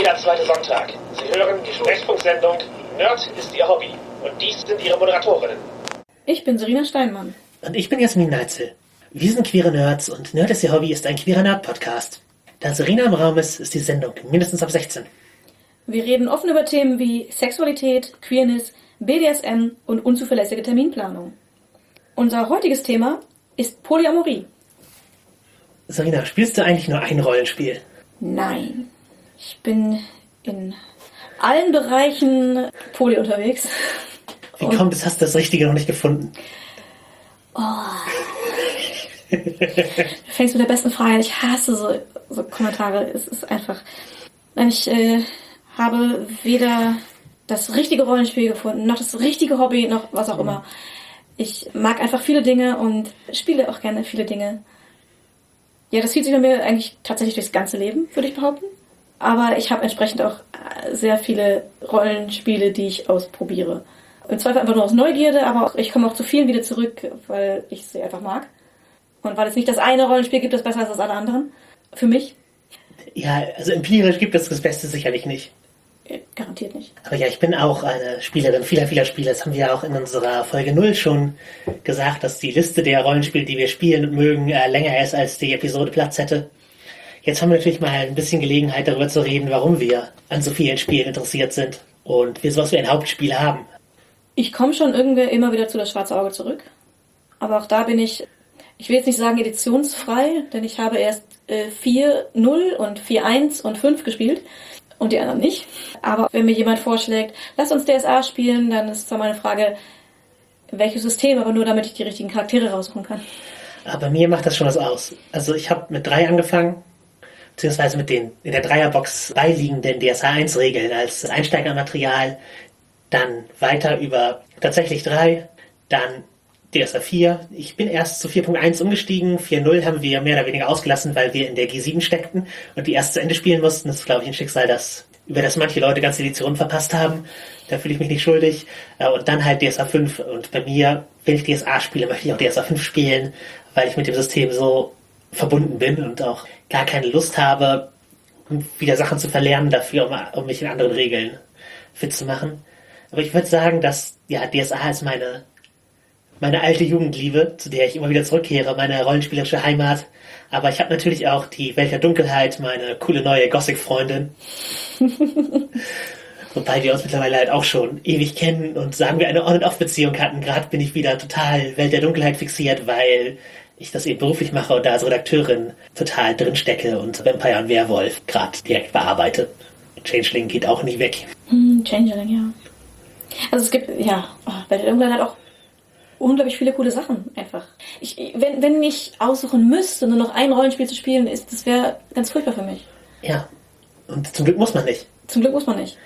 jeder zweite Sonntag. Sie hören die Sprechfunksendung Nerd ist Ihr Hobby. Und dies sind Ihre Moderatorinnen. Ich bin Serena Steinmann. Und ich bin Jasmin Neitzel. Wir sind queere Nerds und Nerd ist Ihr Hobby ist ein queerer Nerd-Podcast. Da Serena im Raum ist die Sendung mindestens ab 16. Wir reden offen über Themen wie Sexualität, Queerness, BDSM und unzuverlässige Terminplanung. Unser heutiges Thema ist Polyamorie. Serena, spielst du eigentlich nur ein Rollenspiel? Nein. Ich bin in allen Bereichen poly unterwegs. Wie kommt es, hast du das Richtige noch nicht gefunden? Oh. Du fängst mit der besten Frage an. Ich hasse so Kommentare. Es ist einfach... Ich habe weder das richtige Rollenspiel gefunden, noch das richtige Hobby, noch was auch immer. Ich mag einfach viele Dinge und spiele auch gerne viele Dinge. Ja, das zieht sich bei mir eigentlich tatsächlich durchs ganze Leben, würde ich behaupten. Aber ich habe entsprechend auch sehr viele Rollenspiele, die ich ausprobiere. Im Zweifel einfach nur aus Neugierde, aber auch, ich komme auch zu vielen wieder zurück, weil ich sie einfach mag. Und weil es nicht das eine Rollenspiel gibt, das besser ist als alle anderen. Für mich. Ja, also empirisch gibt es das Beste sicherlich nicht. Garantiert nicht. Aber ja, ich bin auch eine Spielerin vieler Spiele. Das haben wir ja auch in unserer Folge 0 schon gesagt, dass die Liste der Rollenspiele, die wir spielen und mögen, länger ist, als die Episode Platz hätte. Jetzt haben wir natürlich mal ein bisschen Gelegenheit, darüber zu reden, warum wir an so vielen Spielen interessiert sind und wir sowas wie ein Hauptspiel haben. Ich komme schon irgendwie immer wieder zu das schwarze Auge zurück. Aber auch da bin ich will jetzt nicht sagen editionsfrei, denn ich habe erst 4.0 und 4.1 und 5 gespielt. Und die anderen nicht. Aber wenn mir jemand vorschlägt, lass uns DSA spielen, dann ist zwar meine Frage, welches System, aber nur damit ich die richtigen Charaktere raussuchen kann. Aber bei mir macht das schon was aus. Also ich habe mit 3 angefangen, beziehungsweise mit den in der Dreierbox beiliegenden DSA 1 Regeln als Einsteigermaterial, dann weiter über tatsächlich 3, dann DSA 4. Ich bin erst zu 4.1 umgestiegen. 4.0 haben wir mehr oder weniger ausgelassen, weil wir in der G7 steckten und die erst zu Ende spielen mussten. Das ist, glaube ich, ein Schicksal, über das manche Leute ganze Editionen verpasst haben. Da fühle ich mich nicht schuldig. Und dann halt DSA 5. Und bei mir, wenn ich DSA spiele, möchte ich auch DSA 5 spielen, weil ich mit dem System so verbunden bin und auch gar keine Lust habe, wieder Sachen zu verlernen dafür, um mich in anderen Regeln fit zu machen. Aber ich würde sagen, dass ja DSA ist meine alte Jugendliebe, zu der ich immer wieder zurückkehre, meine rollenspielerische Heimat. Aber ich habe natürlich auch die Welt der Dunkelheit, meine coole neue Gothic-Freundin. Wobei wir uns mittlerweile halt auch schon ewig kennen und sagen wir eine On-and-Off-Beziehung hatten. Gerade bin ich wieder total Welt der Dunkelheit fixiert, weil ich das eben beruflich mache und da als Redakteurin total drinstecke und Vampire und Werwolf gerade direkt bearbeite. Changeling geht auch nicht weg. Changeling, ja. Also es gibt, Welt der Dunkelheit hat auch unglaublich viele coole Sachen, einfach. Wenn ich aussuchen müsste, nur noch ein Rollenspiel zu spielen, das wäre ganz furchtbar für mich. Ja, und zum Glück muss man nicht. Zum Glück muss man nicht.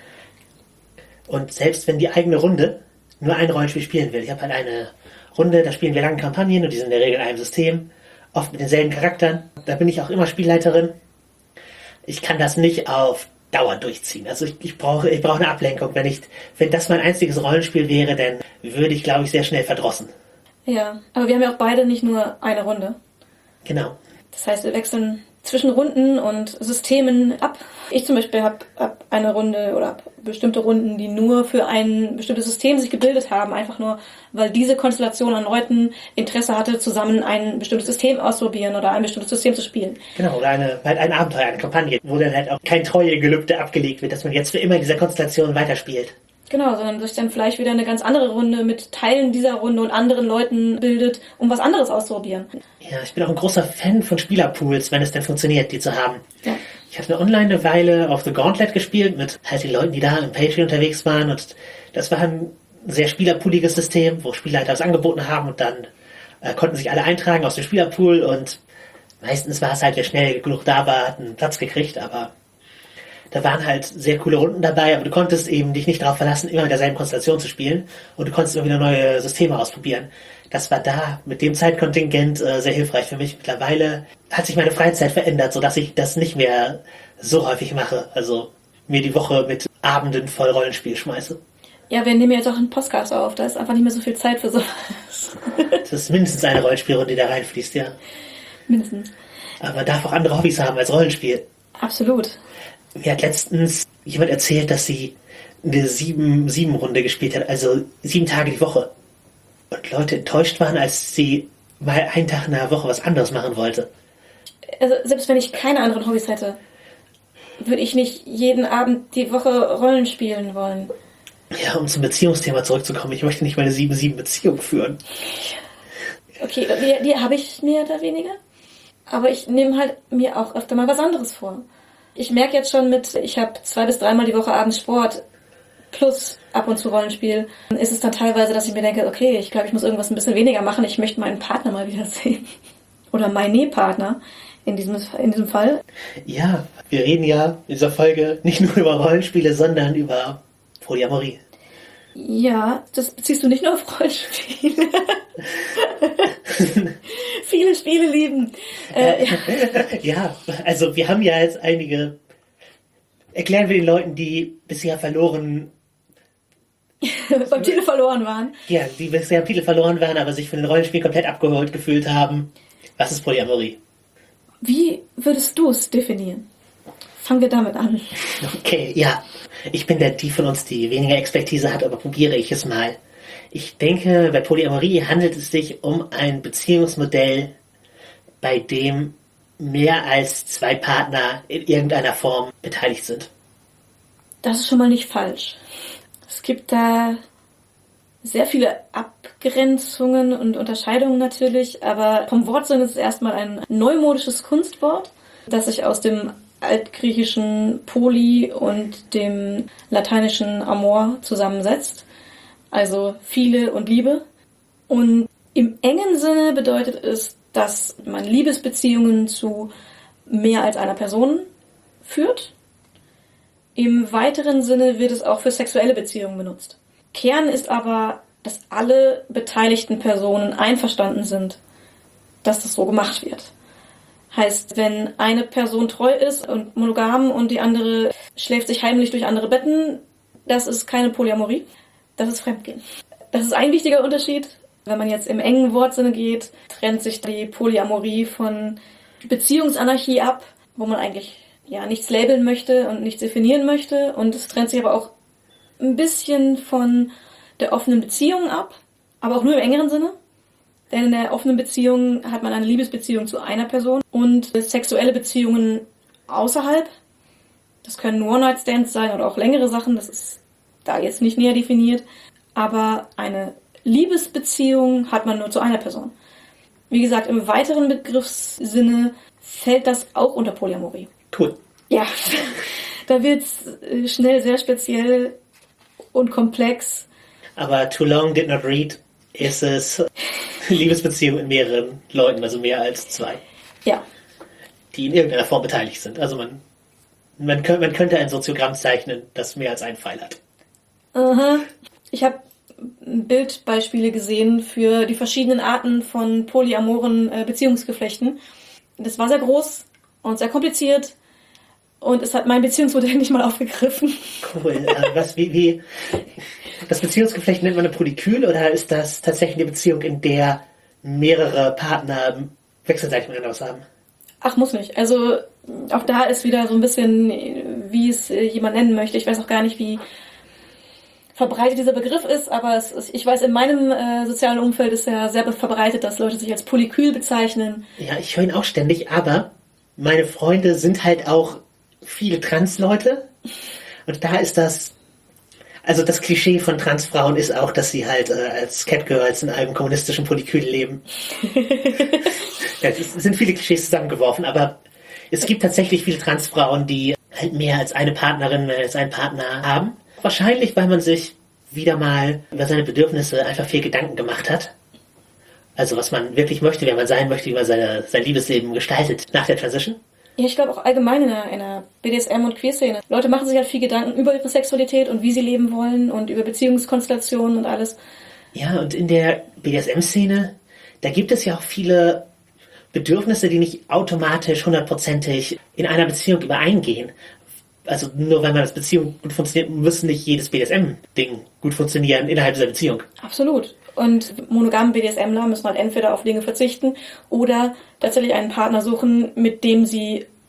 Und selbst wenn die eigene Runde nur ein Rollenspiel spielen will, ich habe halt eine Runde, da spielen wir lange Kampagnen und die sind in der Regel in einem System, oft mit denselben Charakteren, da bin ich auch immer Spielleiterin. Ich kann das nicht auf Dauer durchziehen. Also ich brauche eine Ablenkung. Wenn das mein einziges Rollenspiel wäre, dann würde ich, glaube ich, sehr schnell verdrossen. Ja, aber wir haben ja auch beide nicht nur eine Runde. Genau. Das heißt, wir wechseln zwischen Runden und Systemen ab. Ich zum Beispiel habe eine Runde oder bestimmte Runden, die nur für ein bestimmtes System sich gebildet haben, einfach nur, weil diese Konstellation an Leuten Interesse hatte, zusammen ein bestimmtes System auszuprobieren oder ein bestimmtes System zu spielen. Genau, oder ein Abenteuer, eine Kampagne, wo dann halt auch kein Treuegelübde abgelegt wird, dass man jetzt für immer in dieser Konstellation weiterspielt. Genau, sondern sich dann vielleicht wieder eine ganz andere Runde mit Teilen dieser Runde und anderen Leuten bildet, um was anderes auszuprobieren. Ja, ich bin auch ein großer Fan von Spielerpools, wenn es denn funktioniert, die zu haben. Ja. Ich habe online eine Weile auf The Gauntlet gespielt mit halt den Leuten, die da im Patreon unterwegs waren und das war ein sehr spielerpooliges System, wo Spielleiter was angeboten haben und dann konnten sich alle eintragen aus dem Spielerpool und meistens war es halt, wer schnell genug da war, hat einen Platz gekriegt, aber da waren halt sehr coole Runden dabei, aber du konntest eben dich nicht darauf verlassen, immer mit derselben Konstellation zu spielen und du konntest immer wieder neue Systeme ausprobieren. Das war da mit dem Zeitkontingent sehr hilfreich für mich. Mittlerweile hat sich meine Freizeit verändert, sodass ich das nicht mehr so häufig mache. Also mir die Woche mit Abenden voll Rollenspiel schmeiße. Ja, wir nehmen jetzt auch einen Podcast auf, da ist einfach nicht mehr so viel Zeit für sowas. Das ist mindestens eine Rollenspielrunde, die da reinfließt, ja. Mindestens. Aber man darf auch andere Hobbys haben als Rollenspiel. Absolut. Mir hat letztens jemand erzählt, dass sie eine 7-7-Runde gespielt hat, also 7 Tage die Woche. Und Leute enttäuscht waren, als sie mal einen Tag in der Woche was anderes machen wollte. Also selbst wenn ich keine anderen Hobbys hätte, würde ich nicht jeden Abend die Woche Rollen spielen wollen. Ja, um zum Beziehungsthema zurückzukommen, ich möchte nicht meine 7-7-Beziehung führen. Okay, die habe ich mehr oder weniger. Aber ich nehme halt mir auch öfter mal was anderes vor. Ich merke jetzt schon ich habe 2 bis 3 Mal die Woche abends Sport plus ab und zu Rollenspiel. Dann ist es dann teilweise, dass ich mir denke, okay, ich glaube, ich muss irgendwas ein bisschen weniger machen. Ich möchte meinen Partner mal wiedersehen. Oder meinen Partner in diesem Fall. Ja, wir reden ja in dieser Folge nicht nur über Rollenspiele, sondern über Polyamorie. Ja, das beziehst du nicht nur auf Rollenspiele. Viele Spiele lieben. Ja, also wir haben ja jetzt einige... Erklären wir den Leuten, die bisher verloren... beim Titel verloren waren. Ja, die bisher am Titel verloren waren, aber sich von den Rollenspielen komplett abgeholt gefühlt haben. Was ist Polyamorie? Wie würdest du es definieren? Fangen wir damit an. Okay, ja. Ich bin die von uns, die weniger Expertise hat, aber probiere ich es mal. Ich denke, bei Polyamorie handelt es sich um ein Beziehungsmodell, bei dem mehr als 2 Partner in irgendeiner Form beteiligt sind. Das ist schon mal nicht falsch. Es gibt da sehr viele Abgrenzungen und Unterscheidungen natürlich, aber vom Wortsinn ist es erstmal ein neumodisches Kunstwort, das sich aus dem altgriechischen Poly und dem lateinischen Amor zusammensetzt. Also viele und Liebe. Und im engen Sinne bedeutet es, dass man Liebesbeziehungen zu mehr als einer Person führt. Im weiteren Sinne wird es auch für sexuelle Beziehungen benutzt. Kern ist aber, dass alle beteiligten Personen einverstanden sind, dass das so gemacht wird. Heißt, wenn eine Person treu ist und monogam und die andere schläft sich heimlich durch andere Betten, das ist keine Polyamorie, das ist Fremdgehen. Das ist ein wichtiger Unterschied. Wenn man jetzt im engen Wortsinne geht, trennt sich die Polyamorie von Beziehungsanarchie ab, wo man eigentlich nichts labeln möchte und nichts definieren möchte. Und es trennt sich aber auch ein bisschen von der offenen Beziehung ab, aber auch nur im engeren Sinne. Denn in der offenen Beziehung hat man eine Liebesbeziehung zu einer Person und sexuelle Beziehungen außerhalb. Das können One-Night-Stands sein oder auch längere Sachen, das ist da jetzt nicht näher definiert. Aber eine Liebesbeziehung hat man nur zu einer Person. Wie gesagt, im weiteren Begriffssinne fällt das auch unter Polyamorie. Cool. Ja, da wird es schnell sehr speziell und komplex. Aber Too Long Did Not Read ist es Liebesbeziehung mit mehreren Leuten, also mehr als 2. Ja. Die in irgendeiner Form beteiligt sind. Also man könnte ein Soziogramm zeichnen, das mehr als einen Pfeil hat. Aha. Ich habe Bildbeispiele gesehen für die verschiedenen Arten von polyamoren Beziehungsgeflechten. Das war sehr groß und sehr kompliziert und es hat mein Beziehungsmodell nicht mal aufgegriffen. Cool. Das Beziehungsgeflecht nennt man eine Polykül oder ist das tatsächlich eine Beziehung, in der mehrere Partner wechselseitig miteinander was haben? Ach, muss nicht. Also auch da ist wieder so ein bisschen, wie es jemand nennen möchte. Ich weiß auch gar nicht, wie verbreitet dieser Begriff ist, aber ich weiß, in meinem sozialen Umfeld ist ja sehr verbreitet, dass Leute sich als Polykül bezeichnen. Ja, ich höre ihn auch ständig, aber meine Freunde sind halt auch viele Trans-Leute und da ist das Klischee von Transfrauen ist auch, dass sie halt als Catgirls in einem kommunistischen Polykül leben. Ja, es sind viele Klischees zusammengeworfen, aber es gibt tatsächlich viele Transfrauen, die halt mehr als eine Partnerin, mehr als einen Partner haben. Wahrscheinlich, weil man sich wieder mal über seine Bedürfnisse einfach viel Gedanken gemacht hat. Also was man wirklich möchte, wer man sein möchte, wie man sein Liebesleben gestaltet nach der Transition. Ja, ich glaube auch allgemein in einer BDSM- und Queer-Szene. Leute machen sich halt viel Gedanken über ihre Sexualität und wie sie leben wollen und über Beziehungskonstellationen und alles. Ja, und in der BDSM-Szene, da gibt es ja auch viele Bedürfnisse, die nicht automatisch 100%ig in einer Beziehung übereingehen. Also nur weil man als Beziehung gut funktioniert, muss nicht jedes BDSM-Ding gut funktionieren innerhalb dieser Beziehung. Absolut. Und monogame BDSMler müssen halt entweder auf Dinge verzichten oder tatsächlich einen Partner suchen, mit dem sie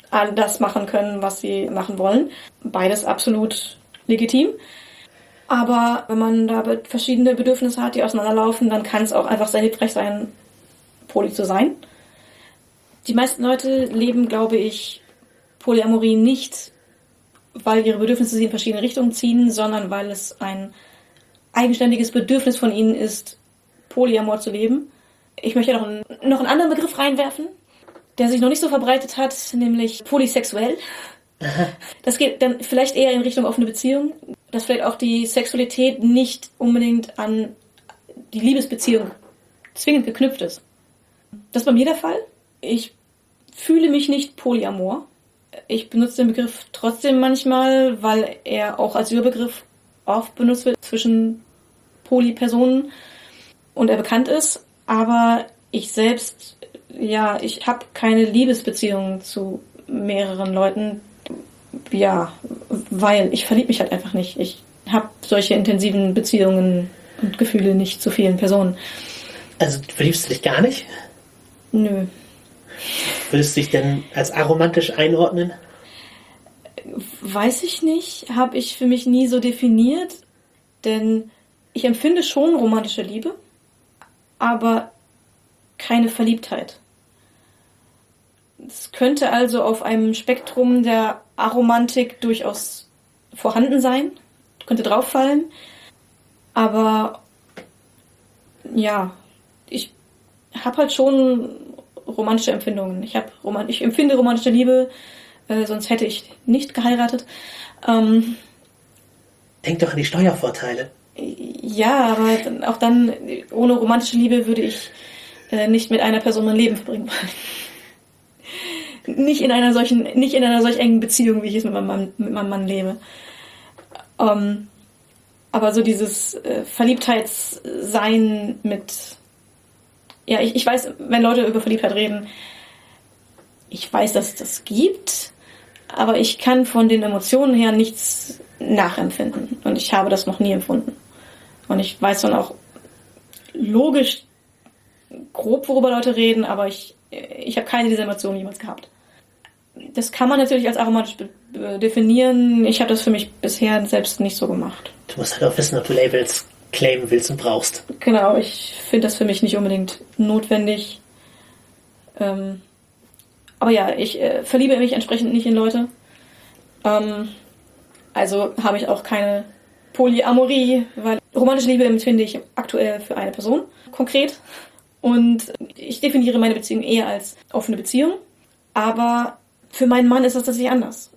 all das machen können, was sie machen wollen. Beides absolut legitim. Aber wenn man da verschiedene Bedürfnisse hat, die auseinanderlaufen, dann kann es auch einfach sehr hilfreich sein, poly zu sein. Die meisten Leute leben, glaube ich, Polyamorie nicht, weil ihre Bedürfnisse sie in verschiedene Richtungen ziehen, sondern weil es ein eigenständiges Bedürfnis von ihnen ist, Polyamor zu leben. Ich möchte noch einen anderen Begriff reinwerfen, der sich noch nicht so verbreitet hat, nämlich polysexuell. Das geht dann vielleicht eher in Richtung offene Beziehung, dass vielleicht auch die Sexualität nicht unbedingt an die Liebesbeziehung zwingend geknüpft ist. Das ist bei mir der Fall. Ich fühle mich nicht polyamor. Ich benutze den Begriff trotzdem manchmal, weil er auch als Überbegriff oft benutzt wird zwischen Polypersonen und er bekannt ist. Aber ich selbst, ja, ich habe keine Liebesbeziehung zu mehreren Leuten. Ja, weil ich verliebe mich halt einfach nicht. Ich habe solche intensiven Beziehungen und Gefühle nicht zu vielen Personen. Also verliebst du dich gar nicht? Nö. Würdest du dich denn als aromantisch einordnen? Weiß ich nicht. Habe ich für mich nie so definiert. Denn ich empfinde schon romantische Liebe, aber keine Verliebtheit. Es könnte also auf einem Spektrum der Aromantik durchaus vorhanden sein, könnte drauffallen, aber ja, ich habe halt schon romantische Empfindungen. Ich empfinde romantische Liebe, sonst hätte ich nicht geheiratet. Denk doch an die Steuervorteile. Ja, aber auch dann, ohne romantische Liebe würde ich nicht mit einer Person mein Leben verbringen wollen. Nicht in einer solch engen Beziehung, wie ich es mit meinem Mann lebe. Aber so dieses Verliebtheitssein mit... Ja, ich weiß, wenn Leute über Verliebtheit reden, ich weiß, dass es das gibt, aber ich kann von den Emotionen her nichts nachempfinden. Und ich habe das noch nie empfunden. Und ich weiß dann auch logisch grob, worüber Leute reden, aber ich habe keine dieser Emotionen jemals gehabt. Das kann man natürlich als aromatisch definieren. Ich habe das für mich bisher selbst nicht so gemacht. Du musst halt auch wissen, ob du Labels claimen willst und brauchst. Genau, ich finde das für mich nicht unbedingt notwendig. Aber ja, ich verliebe mich entsprechend nicht in Leute. Also habe ich auch keine Polyamorie, weil romantische Liebe empfinde ich aktuell für eine Person konkret. Und ich definiere meine Beziehung eher als offene Beziehung. Aber für meinen Mann ist das tatsächlich anders.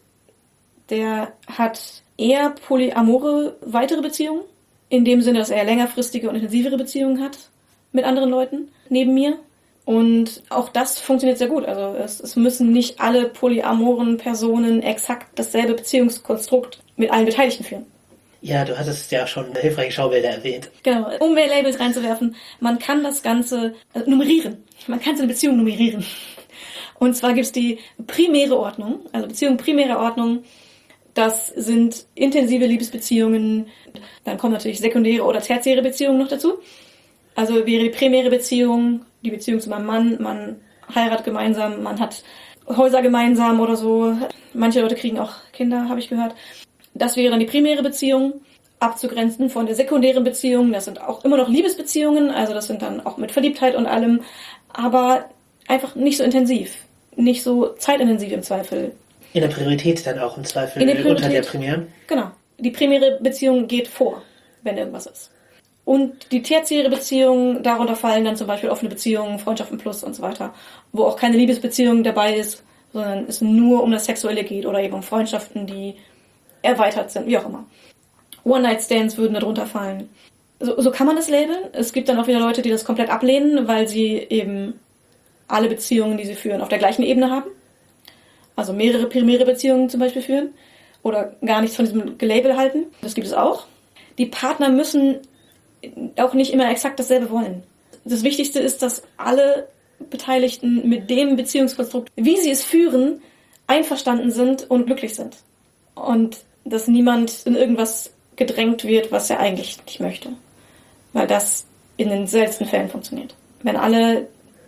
Der hat eher polyamore weitere Beziehungen. In dem Sinne, dass er längerfristige und intensivere Beziehungen hat mit anderen Leuten neben mir. Und auch das funktioniert sehr gut. Also es müssen nicht alle polyamoren Personen exakt dasselbe Beziehungskonstrukt mit allen Beteiligten führen. Ja, du hattest ja schon hilfreiche Schaubilder erwähnt. Genau, um mehr Labels reinzuwerfen, man kann das Ganze nummerieren. Man kann so eine Beziehung nummerieren. Und zwar gibt es die primäre Ordnung, also Beziehung primärer Ordnung. Das sind intensive Liebesbeziehungen. Dann kommen natürlich sekundäre oder tertiäre Beziehungen noch dazu. Also wäre die primäre Beziehung, die Beziehung zu meinem Mann. Man heiratet gemeinsam, man hat Häuser gemeinsam oder so. Manche Leute kriegen auch Kinder, habe ich gehört. Das wäre dann die primäre Beziehung, abzugrenzen von der sekundären Beziehung. Das sind auch immer noch Liebesbeziehungen, also das sind dann auch mit Verliebtheit und allem, aber einfach nicht so intensiv, nicht so zeitintensiv im Zweifel. In der Priorität dann auch im Zweifel unter der primären? Genau. Die primäre Beziehung geht vor, wenn irgendwas ist. Und die tertiäre Beziehung, darunter fallen dann zum Beispiel offene Beziehungen, Freundschaften plus und so weiter, wo auch keine Liebesbeziehung dabei ist, sondern es nur um das Sexuelle geht oder eben um Freundschaften, die erweitert sind, wie auch immer. One-Night-Stands würden darunter fallen. So kann man das labeln. Es gibt dann auch wieder Leute, die das komplett ablehnen, weil sie eben alle Beziehungen, die sie führen, auf der gleichen Ebene haben. Also mehrere primäre Beziehungen zum Beispiel führen oder gar nichts von diesem Gelabel halten. Das gibt es auch. Die Partner müssen auch nicht immer exakt dasselbe wollen. Das Wichtigste ist, dass alle Beteiligten mit dem Beziehungskonstrukt, wie sie es führen, einverstanden sind und glücklich sind. Und dass niemand in irgendwas gedrängt wird, was er eigentlich nicht möchte. Weil das in den seltensten Fällen funktioniert. Wenn alle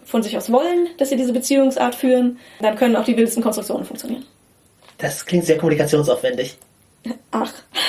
von sich aus wollen, dass sie diese Beziehungsart führen, dann können auch die wildesten Konstruktionen funktionieren. Das klingt sehr kommunikationsaufwendig. Ach.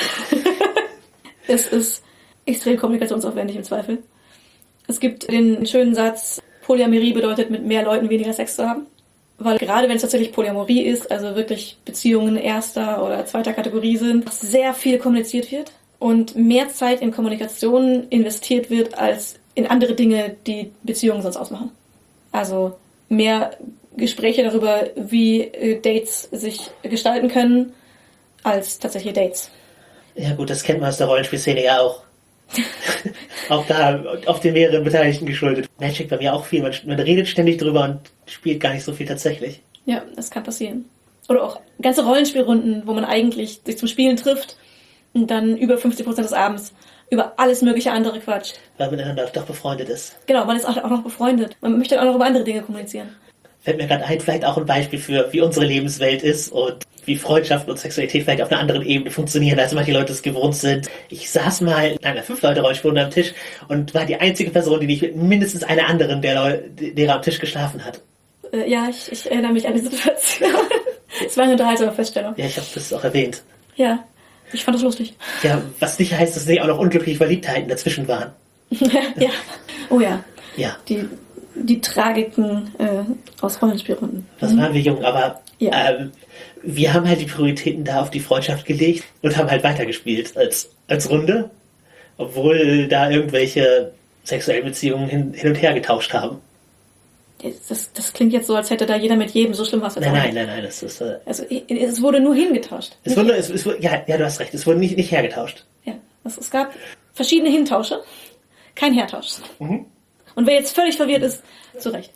Es ist extrem kommunikationsaufwendig im Zweifel. Es gibt den schönen Satz, Polyamorie bedeutet, mit mehr Leuten weniger Sex zu haben. Weil gerade wenn es tatsächlich Polyamorie ist, also wirklich Beziehungen erster oder zweiter Kategorie sind, sehr viel kommuniziert wird und mehr Zeit in Kommunikation investiert wird als in andere Dinge, die Beziehungen sonst ausmachen. Also mehr Gespräche darüber, wie Dates sich gestalten können, als tatsächliche Dates. Ja gut, das kennt man aus der Rollenspielszene ja auch. Auch da, auf den mehreren Beteiligten geschuldet. Magic bei mir auch viel. Man redet ständig drüber und spielt gar nicht so viel tatsächlich. Ja, das kann passieren. Oder auch ganze Rollenspielrunden, wo man eigentlich sich zum Spielen trifft und dann über 50% des Abends über alles mögliche andere quatscht. Weil man miteinander doch befreundet ist. Genau, man ist auch noch befreundet. Man möchte auch noch über andere Dinge kommunizieren. Fällt mir gerade ein, vielleicht auch ein Beispiel für, wie unsere Lebenswelt ist und wie Freundschaft und Sexualität vielleicht auf einer anderen Ebene funktionieren, als manche Leute es gewohnt sind. Ich saß mal in einer 5-Leute-Rollenspielrunde am Tisch und war die einzige Person, die nicht mit mindestens einer anderen derer am Tisch geschlafen hat. Ja, ich erinnere mich an die Situation. Es war eine unterhaltsame Feststellung. Ja, ich habe das auch erwähnt. Ja, ich fand das lustig. Ja, was nicht heißt, dass nicht auch noch unglückliche Verliebtheiten dazwischen waren. Ja, oh ja. Ja. Die Tragiken aus Rollenspielrunden. Das waren wir jung, aber ja. Wir haben halt die Prioritäten da auf die Freundschaft gelegt und haben halt weitergespielt als Runde, obwohl da irgendwelche sexuellen Beziehungen hin und her getauscht haben. Das klingt jetzt so, als hätte da jeder mit jedem, so schlimm was. Nein, das ist... Also es wurde nur hingetauscht. Ja, du hast recht, es wurde nicht hergetauscht. Ja, es gab verschiedene Hintausche, kein Hertausch. Mhm. Und wer jetzt völlig verwirrt ist, zu Recht.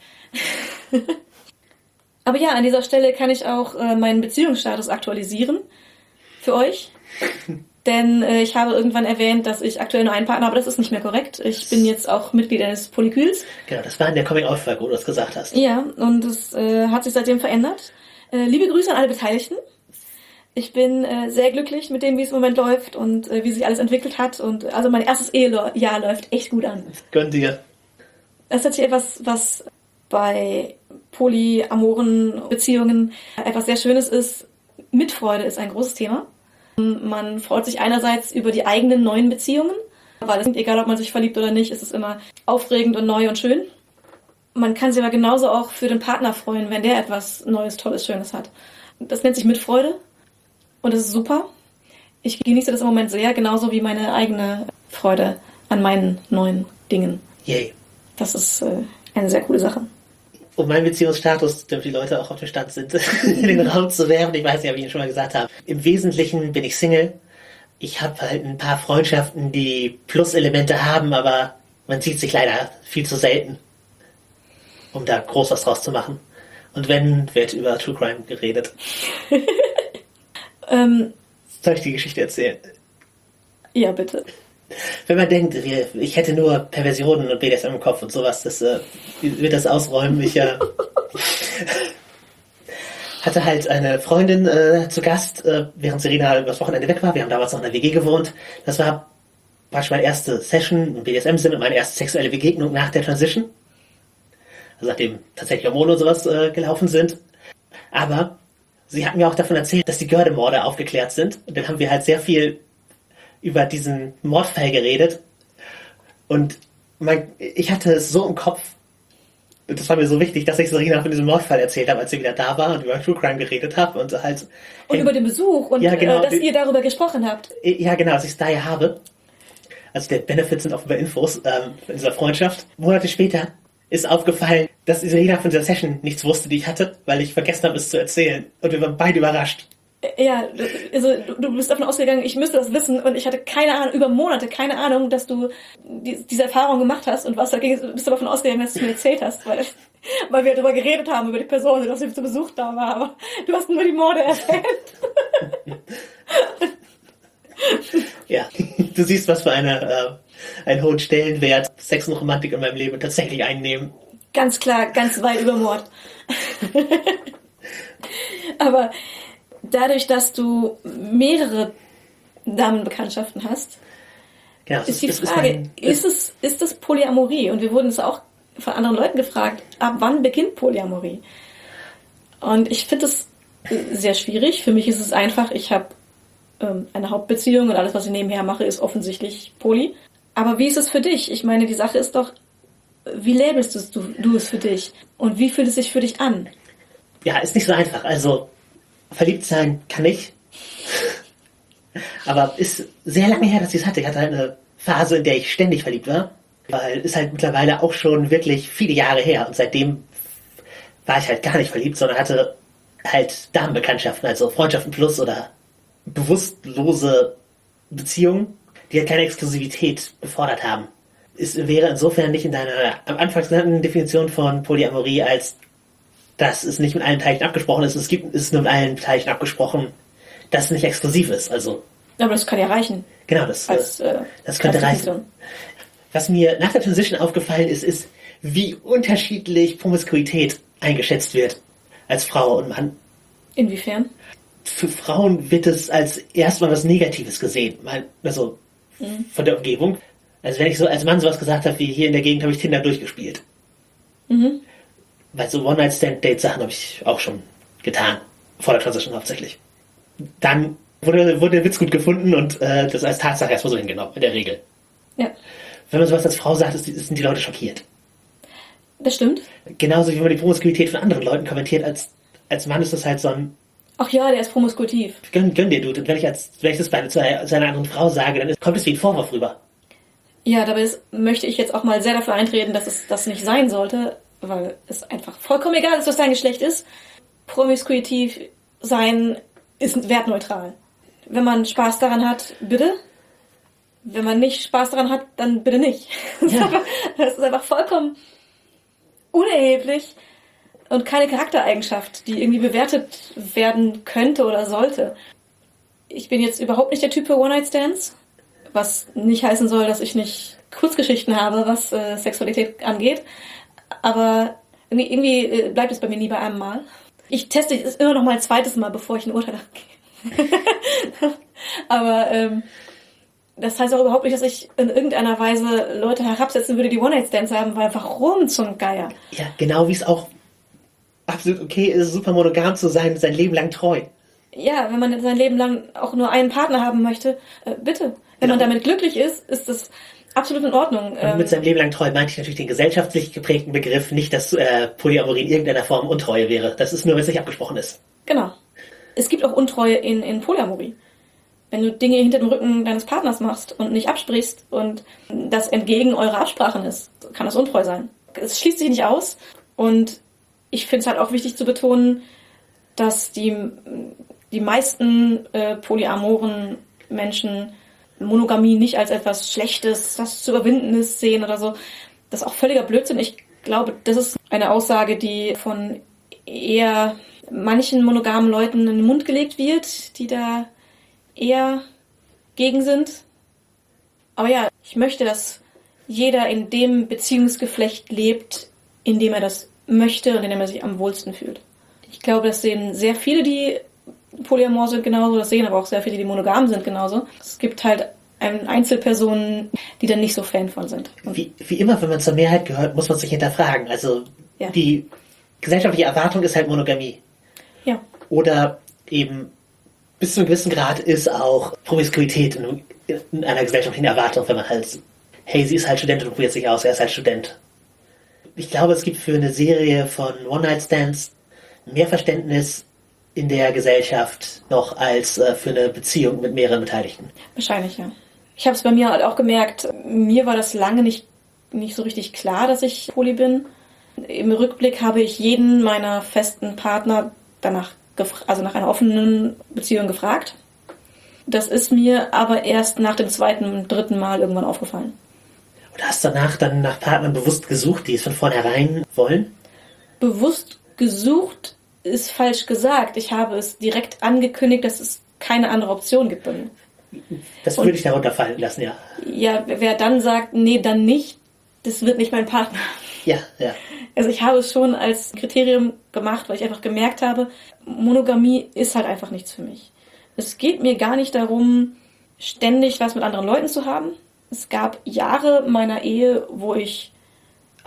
Aber ja, an dieser Stelle kann ich auch meinen Beziehungsstatus aktualisieren für euch. Denn ich habe irgendwann erwähnt, dass ich aktuell nur einen Partner habe. Das ist nicht mehr korrekt. Ich bin jetzt auch Mitglied eines Polykyls. Genau, das war in der Coming-out-Folge, wo du das gesagt hast. Ja, und es hat sich seitdem verändert. Liebe Grüße an alle Beteiligten. Ich bin sehr glücklich mit dem, wie es im Moment läuft und wie sich alles entwickelt hat. Und also mein erstes Ehejahr läuft echt gut an. Gönn dir. Das ist tatsächlich etwas, was bei polyamoren Beziehungen etwas sehr Schönes ist. Mitfreude ist ein großes Thema. Man freut sich einerseits über die eigenen neuen Beziehungen, weil es, egal ob man sich verliebt oder nicht, ist es immer aufregend und neu und schön. Man kann sich aber genauso auch für den Partner freuen, wenn der etwas Neues, Tolles, Schönes hat. Das nennt sich Mitfreude und das ist super. Ich genieße das im Moment sehr, genauso wie meine eigene Freude an meinen neuen Dingen. Yay. Das ist eine sehr coole Sache. Um meinen Beziehungsstatus, damit die Leute auch auf dem Stand sind, in den Raum zu werfen. Ich weiß nicht, ob ich Ihnen schon mal gesagt habe. Im Wesentlichen bin ich Single. Ich habe halt ein paar Freundschaften, die Plus-Elemente haben, aber man sieht sich leider viel zu selten, um da groß was draus zu machen. Und wenn, wird über True Crime geredet. Soll ich die Geschichte erzählen? Ja, bitte. Wenn man denkt, ich hätte nur Perversionen und BDSM im Kopf und sowas, das wird das ausräumen. Ich hatte halt eine Freundin zu Gast, während Serena übers Wochenende weg war. Wir haben damals noch in der WG gewohnt. Das war praktisch meine erste Session im BDSM-Sinne, meine erste sexuelle Begegnung nach der Transition. Also nachdem tatsächlich Hormone und sowas gelaufen sind. Aber sie hat mir auch davon erzählt, dass die Göhrde-Morde aufgeklärt sind. Und dann haben wir halt sehr viel über diesen Mordfall geredet und ich hatte es so im Kopf, das war mir so wichtig, dass ich Serena von diesem Mordfall erzählt habe, als sie wieder da war und über True Crime geredet habe und halt... Und über den Besuch und ja, genau, dass ihr darüber gesprochen habt. Ja, genau, dass ich es daher habe. Also der Benefit sind offenbar Infos in dieser Freundschaft. Monate später ist aufgefallen, dass Serena von dieser Session nichts wusste, die ich hatte, weil ich vergessen habe, es zu erzählen. Und wir waren beide überrascht. Ja, also du bist davon ausgegangen, ich müsste das wissen und ich hatte keine Ahnung, über Monate keine Ahnung, dass du diese Erfahrung gemacht hast und bist davon ausgegangen, dass du es mir erzählt hast, weil wir darüber geredet haben, über die Person, dass sie zu Besuch da war, aber du hast nur die Morde erzählt. Ja, du siehst, was für einen hohen Stellenwert Sex und Romantik in meinem Leben tatsächlich einnehmen. Ganz klar, ganz weit über Mord. Aber dadurch, dass du mehrere Damenbekanntschaften hast, genau, ist die Frage, ist das Polyamorie? Und wir wurden es auch von anderen Leuten gefragt, ab wann beginnt Polyamorie? Und ich finde es sehr schwierig. Für mich ist es einfach, ich habe eine Hauptbeziehung und alles, was ich nebenher mache, ist offensichtlich Poly. Aber wie ist es für dich? Ich meine, die Sache ist doch, wie labelst du es für dich? Und wie fühlt es sich für dich an? Ja, ist nicht so einfach. Also, verliebt sein kann ich. Aber ist sehr lange her, dass ich es hatte. Ich hatte halt eine Phase, in der ich ständig verliebt war. Weil ist halt mittlerweile auch schon wirklich viele Jahre her. Und seitdem war ich halt gar nicht verliebt, sondern hatte halt Damenbekanntschaften, also Freundschaften plus oder bewusstlose Beziehungen, die halt keine Exklusivität gefordert haben. Es wäre insofern nicht in deiner am Anfang genannten Definition von Polyamorie, als dass es nicht mit allen Beteiligten abgesprochen ist. Es ist nur mit allen Beteiligten abgesprochen, dass es nicht exklusiv ist. Also, Aber das kann ja reichen. genau, das könnte reichen. Was mir nach der Transition aufgefallen ist, wie unterschiedlich Promiskuität eingeschätzt wird als Frau und Mann. Inwiefern? Für Frauen wird es als erstmal was Negatives gesehen. Also von der Umgebung. Also wenn ich so als Mann sowas gesagt habe, wie hier in der Gegend habe ich Tinder durchgespielt. Mhm. Weil so One-Night-Stand-Date-Sachen habe ich auch schon getan. Vor der Transition hauptsächlich. Dann wurde der Witz gut gefunden und das als Tatsache erstmal so hingenommen, in der Regel. Ja. Wenn man sowas als Frau sagt, sind die Leute schockiert. Das stimmt. Genauso wie man die Promiskuität von anderen Leuten kommentiert, als Mann ist das halt so ein Ach ja, der ist promiskuitiv. Gönn dir, Dude. Und wenn ich das zu einer anderen Frau sage, dann kommt es wie ein Vorwurf rüber. Ja, dabei möchte ich jetzt auch mal sehr dafür eintreten, dass es das nicht sein sollte, weil es einfach vollkommen egal ist, was dein Geschlecht ist. Promiskuitiv sein ist wertneutral. Wenn man Spaß daran hat, bitte. Wenn man nicht Spaß daran hat, dann bitte nicht. Ja. Das ist einfach vollkommen unerheblich und keine Charaktereigenschaft, die irgendwie bewertet werden könnte oder sollte. Ich bin jetzt überhaupt nicht der Typ für One-Night-Stands, was nicht heißen soll, dass ich nicht Kurzgeschichten habe, was Sexualität angeht. Aber irgendwie bleibt es bei mir nie bei einem Mal. Ich teste es immer noch mal ein zweites Mal, bevor ich ein Urteil abgebe. Aber das heißt auch überhaupt nicht, dass ich in irgendeiner Weise Leute herabsetzen würde, die One-Night-Stands haben, weil warum zum Geier? Ja, genau wie es auch absolut okay ist, super monogam zu sein, sein Leben lang treu. Ja, wenn man sein Leben lang auch nur einen Partner haben möchte, bitte. Wenn man damit glücklich ist, ist das absolut in Ordnung. Und mit seinem Leben lang treu meinte ich natürlich den gesellschaftlich geprägten Begriff, nicht, dass Polyamorie in irgendeiner Form Untreue wäre. Das ist nur, wenn es nicht abgesprochen ist. Genau. Es gibt auch Untreue in Polyamorie. Wenn du Dinge hinter dem Rücken deines Partners machst und nicht absprichst und das entgegen eurer Absprachen ist, kann das untreu sein. Es schließt sich nicht aus und ich finde es halt auch wichtig zu betonen, dass die meisten polyamoren Menschen Monogamie nicht als etwas Schlechtes, das zu überwinden ist, sehen oder so. Das ist auch völliger Blödsinn. Ich glaube, das ist eine Aussage, die von eher manchen monogamen Leuten in den Mund gelegt wird, die da eher gegen sind. Aber ja, ich möchte, dass jeder in dem Beziehungsgeflecht lebt, in dem er das möchte und in dem er sich am wohlsten fühlt. Ich glaube, das sehen sehr viele, die polyamor sind genauso, das sehen aber auch sehr viele, die monogam sind genauso. Es gibt halt Einzelpersonen, die dann nicht so Fan von sind. Wie immer, wenn man zur Mehrheit gehört, muss man sich hinterfragen. Also ja. Die gesellschaftliche Erwartung ist halt Monogamie. Ja. Oder eben bis zu einem gewissen Grad ist auch Promiskuität in einer gesellschaftlichen Erwartung, wenn man halt, hey, sie ist halt Studentin und probiert sich aus, er ist halt Student. Ich glaube, es gibt für eine Serie von One-Night-Stands mehr Verständnis in der Gesellschaft noch als für eine Beziehung mit mehreren Beteiligten. Wahrscheinlich, ja. Ich habe es bei mir halt auch gemerkt, mir war das lange nicht so richtig klar, dass ich poly bin. Im Rückblick habe ich jeden meiner festen Partner danach nach einer offenen Beziehung gefragt. Das ist mir aber erst nach dem zweiten, dritten Mal irgendwann aufgefallen. Und hast danach dann nach Partnern bewusst gesucht, die es von vornherein wollen? Bewusst gesucht ist falsch gesagt. Ich habe es direkt angekündigt, dass es keine andere Option gibt bei mir. Das würde ich darunter fallen lassen, ja. Ja, wer dann sagt, nee, dann nicht, das wird nicht mein Partner. Ja, ja. Also ich habe es schon als Kriterium gemacht, weil ich einfach gemerkt habe, Monogamie ist halt einfach nichts für mich. Es geht mir gar nicht darum, ständig was mit anderen Leuten zu haben. Es gab Jahre meiner Ehe, wo ich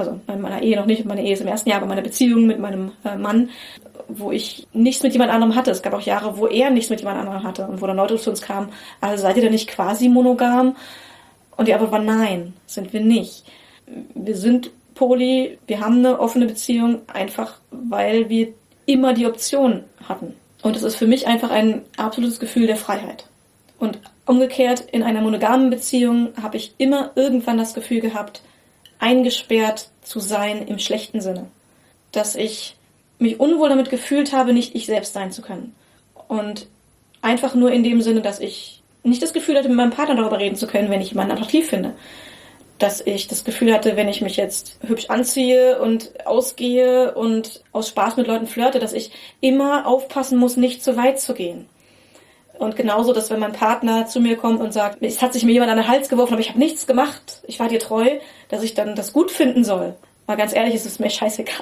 Also in meiner Ehe noch nicht, meine Ehe ist im ersten Jahr, aber meine Beziehung mit meinem Mann, wo ich nichts mit jemand anderem hatte. Es gab auch Jahre, wo er nichts mit jemand anderem hatte und wo dann Leute zu uns kamen, also seid ihr denn nicht quasi monogam? Und die Antwort war nein, sind wir nicht. Wir sind poly, wir haben eine offene Beziehung, einfach weil wir immer die Option hatten. Und es ist für mich einfach ein absolutes Gefühl der Freiheit. Und umgekehrt, in einer monogamen Beziehung habe ich immer irgendwann das Gefühl gehabt, eingesperrt zu sein im schlechten Sinne. Dass ich mich unwohl damit gefühlt habe, nicht ich selbst sein zu können. Und einfach nur in dem Sinne, dass ich nicht das Gefühl hatte, mit meinem Partner darüber reden zu können, wenn ich jemanden attraktiv finde. Dass ich das Gefühl hatte, wenn ich mich jetzt hübsch anziehe und ausgehe und aus Spaß mit Leuten flirte, dass ich immer aufpassen muss, nicht zu weit zu gehen. Und genauso, dass wenn mein Partner zu mir kommt und sagt, es hat sich mir jemand an den Hals geworfen, aber ich habe nichts gemacht, ich war dir treu, dass ich dann das gut finden soll. Mal ganz ehrlich, es ist mir scheißegal.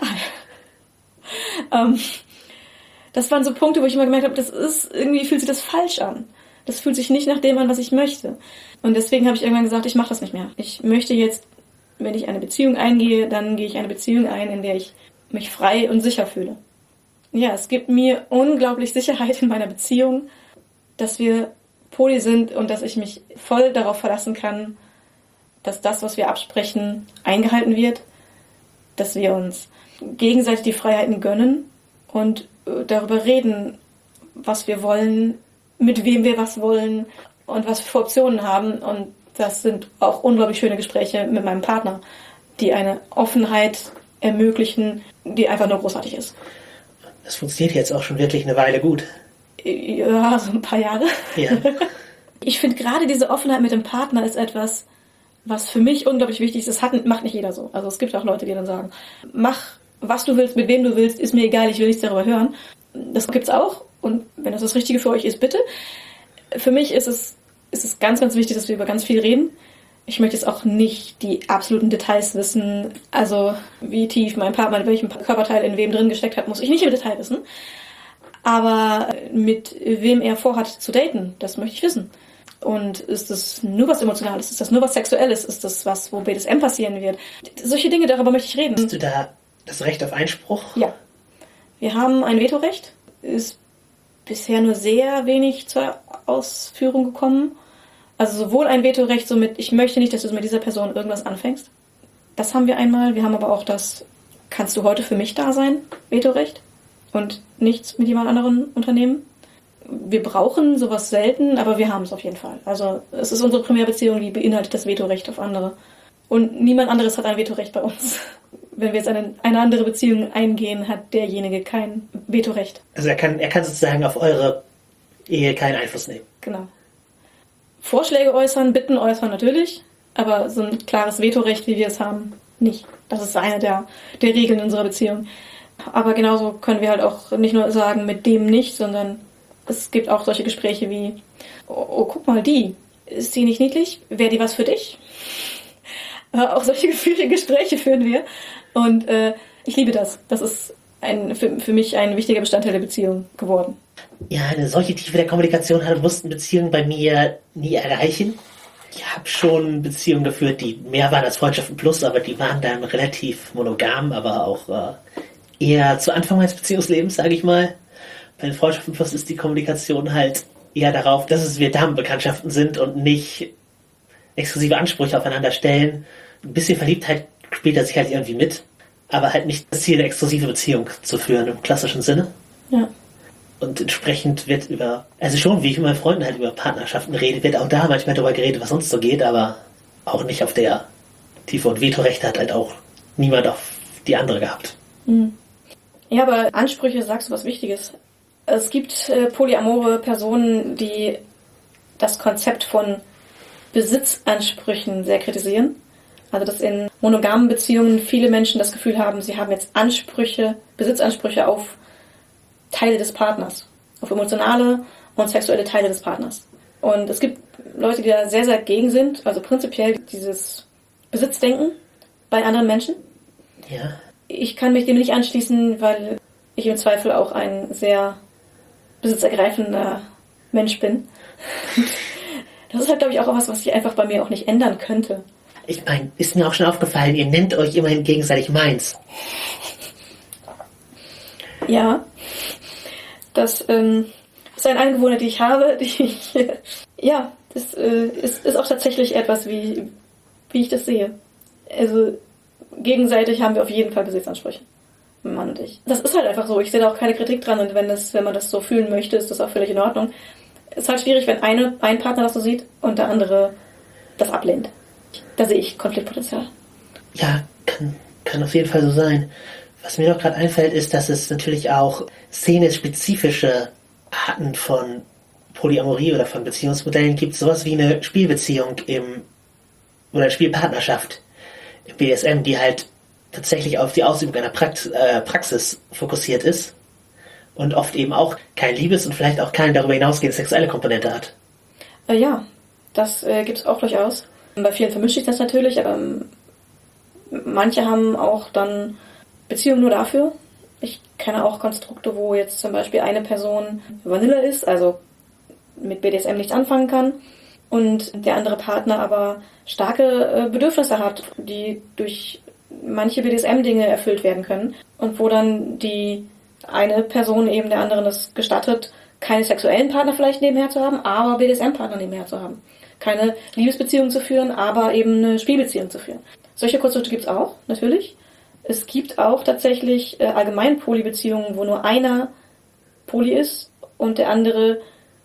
Das waren so Punkte, wo ich immer gemerkt habe, irgendwie fühlt sich das falsch an. Das fühlt sich nicht nach dem an, was ich möchte. Und deswegen habe ich irgendwann gesagt, ich mache das nicht mehr. Ich möchte jetzt, wenn ich eine Beziehung eingehe, dann gehe ich eine Beziehung ein, in der ich mich frei und sicher fühle. Ja, es gibt mir unglaublich Sicherheit in meiner Beziehung, dass wir poly sind und dass ich mich voll darauf verlassen kann, dass das, was wir absprechen, eingehalten wird, dass wir uns gegenseitig die Freiheiten gönnen und darüber reden, was wir wollen, mit wem wir was wollen und was wir für Optionen haben. Und das sind auch unglaublich schöne Gespräche mit meinem Partner, die eine Offenheit ermöglichen, die einfach nur großartig ist. Das funktioniert jetzt auch schon wirklich eine Weile gut. Ja, so ein paar Jahre. Ja. Ich finde gerade diese Offenheit mit dem Partner ist etwas, was für mich unglaublich wichtig ist. Das macht nicht jeder so. Also es gibt auch Leute, die dann sagen, mach, was du willst, mit wem du willst, ist mir egal, ich will nichts darüber hören. Das gibt's auch. Und wenn das Richtige für euch ist, bitte. Für mich ist es ganz, ganz wichtig, dass wir über ganz viel reden. Ich möchte jetzt auch nicht die absoluten Details wissen. Also wie tief mein Partner, welchen Körperteil in wem drin gesteckt hat, muss ich nicht im Detail wissen. Aber mit wem er vorhat zu daten, das möchte ich wissen. Und ist das nur was Emotionales? Ist das nur was Sexuelles? Ist das was, wo BDSM passieren wird? Solche Dinge, darüber möchte ich reden. Hast du da das Recht auf Einspruch? Ja. Wir haben ein Vetorecht. Ist bisher nur sehr wenig zur Ausführung gekommen. Also sowohl ein Vetorecht, so mit, ich möchte nicht, dass du mit dieser Person irgendwas anfängst. Das haben wir einmal. Wir haben aber auch das, kannst du heute für mich da sein? Vetorecht. Und nichts mit jemand anderen unternehmen. Wir brauchen sowas selten, aber wir haben es auf jeden Fall. Also es ist unsere Primärbeziehung, die beinhaltet das Vetorecht auf andere. Und niemand anderes hat ein Vetorecht bei uns. Wenn wir jetzt eine andere Beziehung eingehen, hat derjenige kein Vetorecht. Also er kann sozusagen auf eure Ehe keinen Einfluss nehmen. Genau. Vorschläge äußern, Bitten äußern natürlich, aber so ein klares Vetorecht, wie wir es haben, nicht. Das ist eine der Regeln unserer Beziehung. Aber genauso können wir halt auch nicht nur sagen, mit dem nicht, sondern es gibt auch solche Gespräche wie, oh guck mal, ist die nicht niedlich? Wäre die was für dich? Auch solche Gespräche führen wir. Und ich liebe das. Das ist für mich ein wichtiger Bestandteil der Beziehung geworden. Ja, eine solche Tiefe der Kommunikation mussten Beziehungen bei mir nie erreichen. Ich habe schon Beziehungen geführt, die mehr waren als Freundschaften plus, aber die waren dann relativ monogam, aber auch eher zu Anfang meines Beziehungslebens, sage ich mal. Bei den Freundschaften plus ist die Kommunikation halt eher darauf, dass wir Damenbekanntschaften sind und nicht exklusive Ansprüche aufeinander stellen. Ein bisschen Verliebtheit spielt er sich halt irgendwie mit, aber halt nicht das Ziel, eine exklusive Beziehung zu führen im klassischen Sinne. Ja. Und entsprechend wird also schon, wie ich mit meinen Freunden halt über Partnerschaften rede, wird auch da manchmal darüber geredet, was sonst so geht, aber auch nicht auf der Tiefe. Und Vetorechte hat halt auch niemand auf die andere gehabt. Mhm. Ja, aber Ansprüche, sagst du was Wichtiges. Es gibt polyamore Personen, die das Konzept von Besitzansprüchen sehr kritisieren. Also dass in monogamen Beziehungen viele Menschen das Gefühl haben, sie haben jetzt Besitzansprüche auf Teile des Partners, auf emotionale und sexuelle Teile des Partners. Und es gibt Leute, die da sehr, sehr gegen sind, also prinzipiell dieses Besitzdenken bei anderen Menschen. Ja. Ich kann mich dem nicht anschließen, weil ich im Zweifel auch ein sehr besitzergreifender Mensch bin. Das ist halt, glaube ich, auch was ich einfach bei mir auch nicht ändern könnte. Ich meine, ist mir auch schon aufgefallen, ihr nennt euch immerhin gegenseitig meins. Ja, das ist eine Angewohnheit, die ich habe, das ist auch tatsächlich etwas, wie ich das sehe. Also gegenseitig haben wir auf jeden Fall Besitzansprüche. Mann und ich. Das ist halt einfach so. Ich sehe da auch keine Kritik dran und wenn man das so fühlen möchte, ist das auch völlig in Ordnung. Es ist halt schwierig, wenn ein Partner das so sieht und der andere das ablehnt. Da sehe ich Konfliktpotenzial. Ja, kann auf jeden Fall so sein. Was mir noch gerade einfällt, ist, dass es natürlich auch szene-spezifische Arten von Polyamorie oder von Beziehungsmodellen gibt. Sowas wie eine Spielbeziehung oder eine Spielpartnerschaft im BDSM, die halt tatsächlich auf die Ausübung einer Praxis fokussiert ist und oft eben auch kein Liebes- und vielleicht auch keine darüber hinausgehende sexuelle Komponente hat. Ja, das gibt es auch durchaus. Bei vielen vermischt sich das natürlich, aber manche haben auch dann Beziehungen nur dafür. Ich kenne auch Konstrukte, wo jetzt zum Beispiel eine Person Vanilla ist, also mit BDSM nichts anfangen kann und der andere Partner aber starke Bedürfnisse hat, die durch manche BDSM-Dinge erfüllt werden können und wo dann die eine Person eben der anderen es gestattet, keine sexuellen Partner vielleicht nebenher zu haben, aber BDSM-Partner nebenher zu haben. Keine Liebesbeziehung zu führen, aber eben eine Spielbeziehung zu führen. Solche Konstrukte gibt es auch, natürlich. Es gibt auch tatsächlich allgemein Polybeziehungen, wo nur einer poly ist und der andere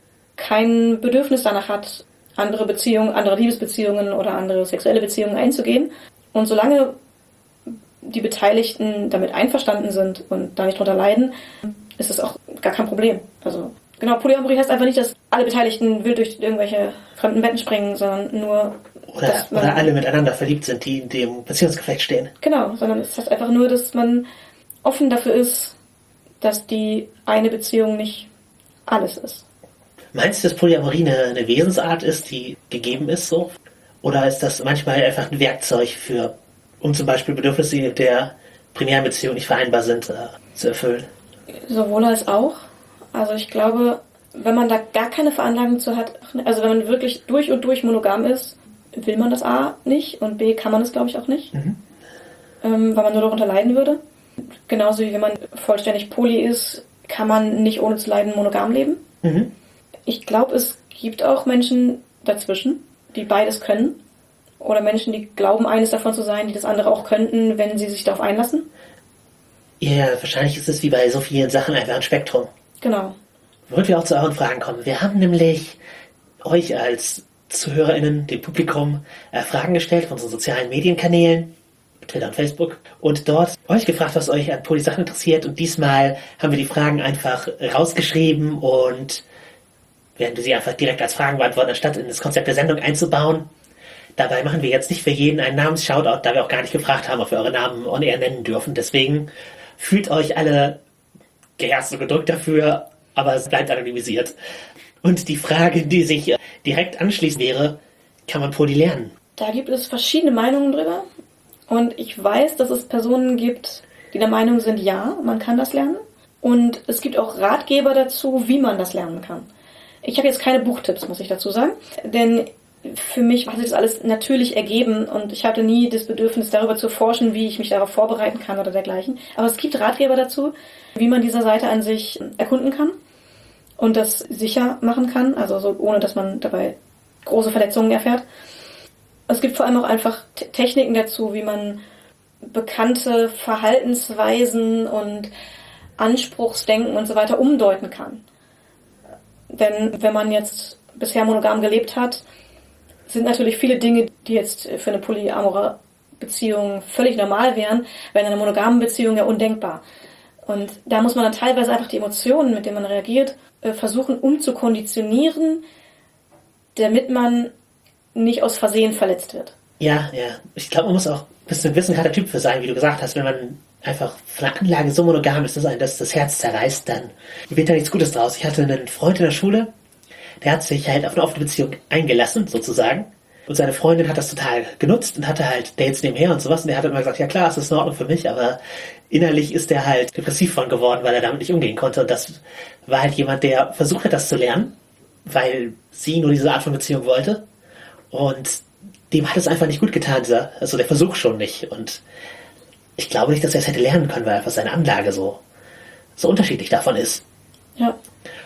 kein Bedürfnis danach hat, andere Liebesbeziehungen oder andere sexuelle Beziehungen einzugehen. Und solange die Beteiligten damit einverstanden sind und da nicht drunter leiden, ist es auch gar kein Problem. Also genau, Polyamorie heißt einfach nicht, dass alle Beteiligten wild durch irgendwelche fremden Betten springen, sondern nur... Oder alle miteinander verliebt sind, die in dem Beziehungsgeflecht stehen. Genau, sondern es heißt einfach nur, dass man offen dafür ist, dass die eine Beziehung nicht alles ist. Meinst du, dass Polyamorie eine Wesensart ist, die gegeben ist so? Oder ist das manchmal einfach ein Werkzeug um zum Beispiel Bedürfnisse, die mit der primären Beziehung nicht vereinbar sind, zu erfüllen? Sowohl als auch. Also ich glaube, wenn man da gar keine Veranlagung zu hat, also wenn man wirklich durch und durch monogam ist, will man das A nicht und B kann man es, glaube ich, auch nicht, weil man nur darunter leiden würde. Genauso wie wenn man vollständig poly ist, kann man nicht ohne zu leiden monogam leben. Mhm. Ich glaube, es gibt auch Menschen dazwischen, die beides können. Oder Menschen, die glauben, eines davon zu sein, die das andere auch könnten, wenn sie sich darauf einlassen. Ja, wahrscheinlich ist es wie bei so vielen Sachen einfach ein Spektrum. Genau. Womit wir auch zu euren Fragen kommen. Wir haben nämlich euch als ZuhörerInnen, dem Publikum, Fragen gestellt von unseren sozialen Medienkanälen, Twitter und Facebook, und dort euch gefragt, was euch an Poly-Sachen interessiert. Und diesmal haben wir die Fragen einfach rausgeschrieben und werden wir sie einfach direkt als Fragen beantworten, anstatt in das Konzept der Sendung einzubauen. Dabei machen wir jetzt nicht für jeden einen Namens-Shoutout, da wir auch gar nicht gefragt haben, ob wir eure Namen on-air nennen dürfen. Deswegen fühlt euch alle geherzt und gedrückt dafür, aber es bleibt anonymisiert. Und die Frage, die sich direkt anschließt, wäre, kann man Poly lernen? Da gibt es verschiedene Meinungen drüber. Und ich weiß, dass es Personen gibt, die der Meinung sind, ja, man kann das lernen. Und es gibt auch Ratgeber dazu, wie man das lernen kann. Ich habe jetzt keine Buchtipps, muss ich dazu sagen. Denn für mich hat sich das alles natürlich ergeben und ich hatte nie das Bedürfnis, darüber zu forschen, wie ich mich darauf vorbereiten kann oder dergleichen. Aber es gibt Ratgeber dazu, wie man diese Seite an sich erkunden kann und das sicher machen kann, also so ohne, dass man dabei große Verletzungen erfährt. Es gibt vor allem auch einfach Techniken dazu, wie man bekannte Verhaltensweisen und Anspruchsdenken und so weiter umdeuten kann. Denn wenn man jetzt bisher monogam gelebt hat, sind natürlich viele Dinge, die jetzt für eine polyamore Beziehung völlig normal wären, wären in einer monogamen Beziehung ja undenkbar. Und da muss man dann teilweise einfach die Emotionen, mit denen man reagiert, versuchen umzukonditionieren, damit man nicht aus Versehen verletzt wird. Ja. Ich glaube, man muss auch ein bisschen ein wissenhafter Typ für sein, wie du gesagt hast. Wenn man einfach von der Anlage so monogam ist, dass einem das Herz zerreißt, dann wird da nichts Gutes draus. Ich hatte einen Freund in der Schule, der hat sich halt auf eine offene Beziehung eingelassen, sozusagen. Und seine Freundin hat das total genutzt und hatte halt Dates nebenher und sowas. Und der hat immer gesagt, ja klar, es ist in Ordnung für mich, aber innerlich ist er halt depressiv von geworden, weil er damit nicht umgehen konnte. Und das war halt jemand, der versucht hat, das zu lernen, weil sie nur diese Art von Beziehung wollte. Und dem hat es einfach nicht gut getan, also der Versuch schon nicht. Und ich glaube nicht, dass er es hätte lernen können, weil einfach seine Anlage so unterschiedlich davon ist. Ja.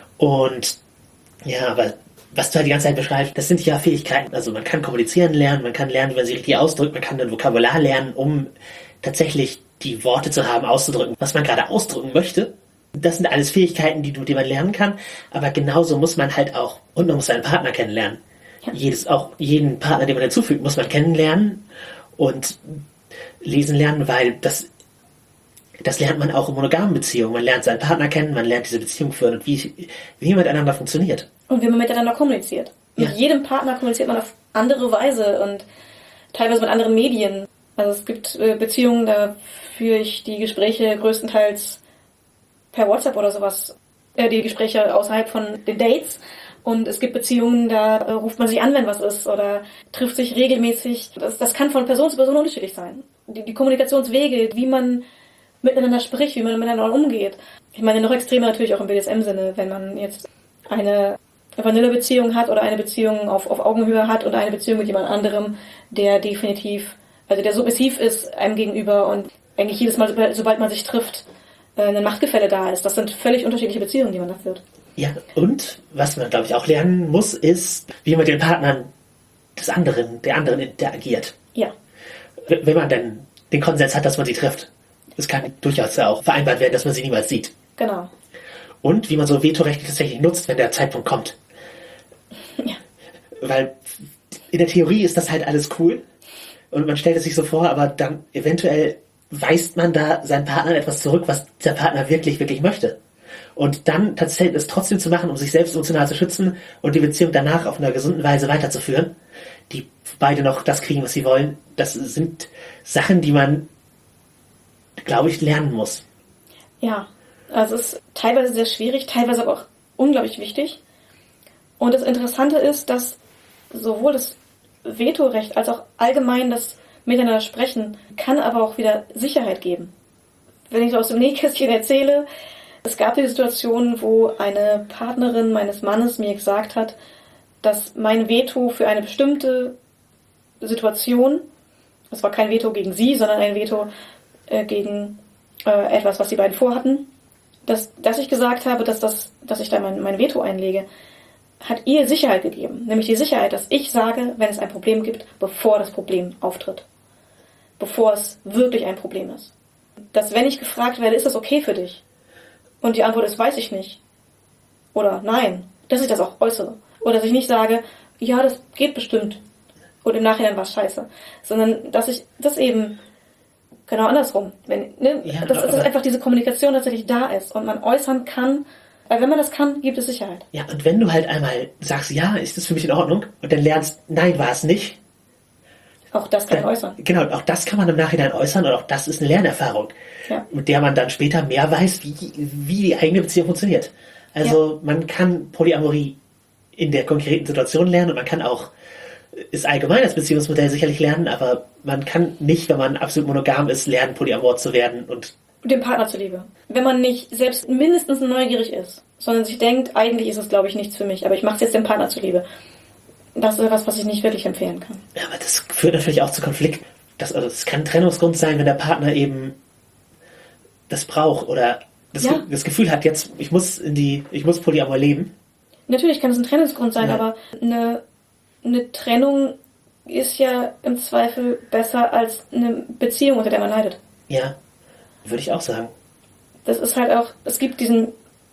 Und ja, aber was du halt die ganze Zeit beschreibst, das sind ja Fähigkeiten. Also man kann kommunizieren lernen, man kann lernen, wie man sich richtig ausdrückt, man kann ein Vokabular lernen, um tatsächlich die Worte zu haben, auszudrücken, was man gerade ausdrücken möchte. Das sind alles Fähigkeiten, die man lernen kann. Aber genauso muss man halt auch, und man muss seinen Partner kennenlernen. Ja. Auch jeden Partner, den man hinzufügt, muss man kennenlernen und lesen lernen, weil das lernt man auch in monogamen Beziehungen. Man lernt seinen Partner kennen, man lernt diese Beziehung führen und wie miteinander funktioniert. Und wie man miteinander kommuniziert. Ja. Mit jedem Partner kommuniziert man auf andere Weise und teilweise mit anderen Medien. Also es gibt Beziehungen, da führe ich die Gespräche größtenteils per WhatsApp oder sowas, die Gespräche außerhalb von den Dates. Und es gibt Beziehungen, da ruft man sich an, wenn was ist, oder trifft sich regelmäßig. Das kann von Person zu Person unterschiedlich sein. Die Kommunikationswege, wie man miteinander spricht, wie man miteinander umgeht. Ich meine, noch extremer natürlich auch im BDSM-Sinne, wenn man jetzt eine Vanille-Beziehung hat oder eine Beziehung auf Augenhöhe hat oder eine Beziehung mit jemand anderem, der definitiv, also der submissiv ist einem gegenüber und eigentlich jedes Mal, sobald man sich trifft, ein Machtgefälle da ist. Das sind völlig unterschiedliche Beziehungen, die man da führt. Ja, und was man, glaube ich, auch lernen muss, ist, wie man mit den Partnern der anderen interagiert. Ja. Wenn man dann den Konsens hat, dass man sie trifft. Es kann durchaus ja auch vereinbart werden, dass man sie niemals sieht. Genau. Und wie man so Vetorechte tatsächlich nutzt, wenn der Zeitpunkt kommt. Ja. Weil in der Theorie ist das halt alles cool und man stellt es sich so vor, aber dann eventuell weist man da seinen Partner etwas zurück, was der Partner wirklich, wirklich möchte. Und dann tatsächlich es trotzdem zu machen, um sich selbst emotional zu schützen und die Beziehung danach auf einer gesunden Weise weiterzuführen, die beide noch das kriegen, was sie wollen, das sind Sachen, die man, glaube ich, lernen muss. Ja, also es ist teilweise sehr schwierig, teilweise aber auch unglaublich wichtig. Und das Interessante ist, dass sowohl das Vetorecht als auch allgemein das Miteinander sprechen kann aber auch wieder Sicherheit geben. Wenn ich so aus dem Nähkästchen erzähle, es gab die Situation, wo eine Partnerin meines Mannes mir gesagt hat, dass mein Veto für eine bestimmte Situation, das war kein Veto gegen sie, sondern ein Veto gegen etwas, was die beiden vorhatten, dass ich gesagt habe, dass ich da mein Veto einlege, hat ihr Sicherheit gegeben. Nämlich die Sicherheit, dass ich sage, wenn es ein Problem gibt, bevor das Problem auftritt. Bevor es wirklich ein Problem ist. Dass wenn ich gefragt werde, ist das okay für dich? Und die Antwort ist, weiß ich nicht. Oder nein. Dass ich das auch äußere. Oder dass ich nicht sage, ja, das geht bestimmt. Und im Nachhinein war es scheiße. Sondern dass ich das eben genau andersrum. Dass einfach diese Kommunikation tatsächlich da ist und man äußern kann, weil wenn man das kann, gibt es Sicherheit. Ja, und wenn du halt einmal sagst, ja, ist das für mich in Ordnung, und dann lernst, nein, war es nicht. Auch das kann man äußern. Genau, auch das kann man im Nachhinein äußern und auch das ist eine Lernerfahrung, mit der man dann später mehr weiß, wie die eigene Beziehung funktioniert. Also man kann Polyamorie in der konkreten Situation lernen und man kann auch ist allgemein das Beziehungsmodell sicherlich lernen, aber man kann nicht, wenn man absolut monogam ist, lernen, polyamor zu werden und dem Partner zuliebe. Wenn man nicht selbst mindestens neugierig ist, sondern sich denkt, eigentlich ist es, glaube ich, nichts für mich, aber ich mache es jetzt dem Partner zuliebe. Das ist etwas, was ich nicht wirklich empfehlen kann. Ja, aber das führt natürlich auch zu Konflikten. Das kann ein Trennungsgrund sein, wenn der Partner eben das braucht oder das Gefühl hat, jetzt ich muss Polyamor leben. Natürlich kann es ein Trennungsgrund sein, aber eine Trennung ist ja im Zweifel besser als eine Beziehung, unter der man leidet. Ja, würde ich auch sagen. Das ist halt auch, es gibt diesen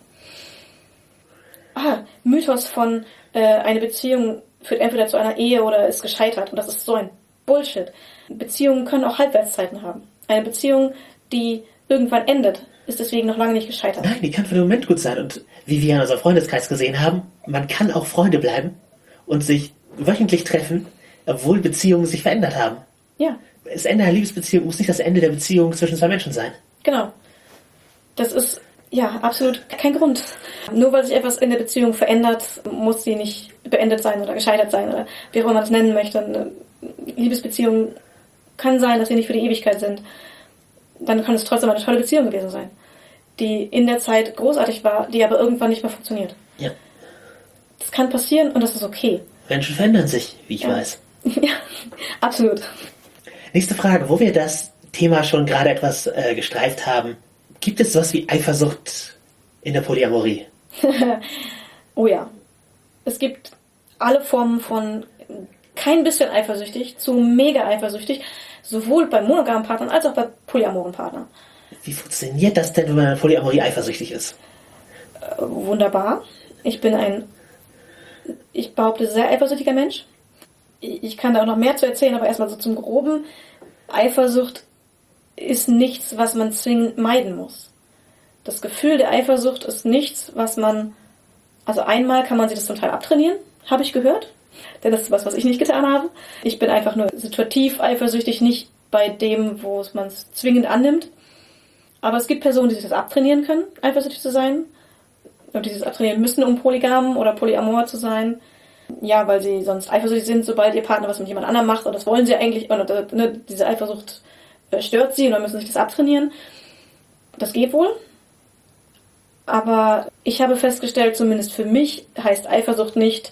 Mythos von eine Beziehung führt entweder zu einer Ehe oder ist gescheitert. Und das ist so ein Bullshit. Beziehungen können auch Halbwertszeiten haben. Eine Beziehung, die irgendwann endet, ist deswegen noch lange nicht gescheitert. Nein, die kann für den Moment gut sein. Und wie wir in unserem Freundeskreis gesehen haben, man kann auch Freunde bleiben und sich wöchentlich treffen, obwohl Beziehungen sich verändert haben. Ja. Das Ende einer Liebesbeziehung muss nicht das Ende der Beziehung zwischen zwei Menschen sein. Genau. Das ist absolut kein Grund. Nur weil sich etwas in der Beziehung verändert, muss sie nicht beendet sein oder gescheitert sein oder wie auch immer man das nennen möchte. Eine Liebesbeziehung kann sein, dass sie nicht für die Ewigkeit sind. Dann kann es trotzdem eine tolle Beziehung gewesen sein, die in der Zeit großartig war, die aber irgendwann nicht mehr funktioniert. Ja. Das kann passieren und das ist okay. Menschen verändern sich, wie ich weiß. Ja, Absolut. Nächste Frage, wo wir das Thema schon gerade etwas gestreift haben. Gibt es sowas wie Eifersucht in der Polyamorie? Oh ja. Es gibt alle Formen von kein bisschen eifersüchtig zu mega eifersüchtig, sowohl bei monogamen Partnern als auch bei polyamoren Partnern. Wie funktioniert das denn, wenn man in der Polyamorie eifersüchtig ist? Wunderbar. Ich bin ich behaupte, sehr eifersüchtiger Mensch. Ich kann da auch noch mehr zu erzählen, aber erstmal so zum Groben. Eifersucht ist nichts, was man zwingend meiden muss. Das Gefühl der Eifersucht ist nichts, also einmal kann man sich das zum Teil abtrainieren, habe ich gehört. Denn das ist was ich nicht getan habe. Ich bin einfach nur situativ eifersüchtig, nicht bei dem, wo man es zwingend annimmt. Aber es gibt Personen, die sich das abtrainieren können, eifersüchtig zu sein. Und die sich das abtrainieren müssen, um polygam oder polyamor zu sein. Ja, weil sie sonst eifersüchtig sind, sobald ihr Partner was mit jemand anderem macht. Und das wollen sie eigentlich. Und diese Eifersucht stört sie und dann müssen sie sich das abtrainieren. Das geht wohl. Aber ich habe festgestellt, zumindest für mich heißt Eifersucht nicht,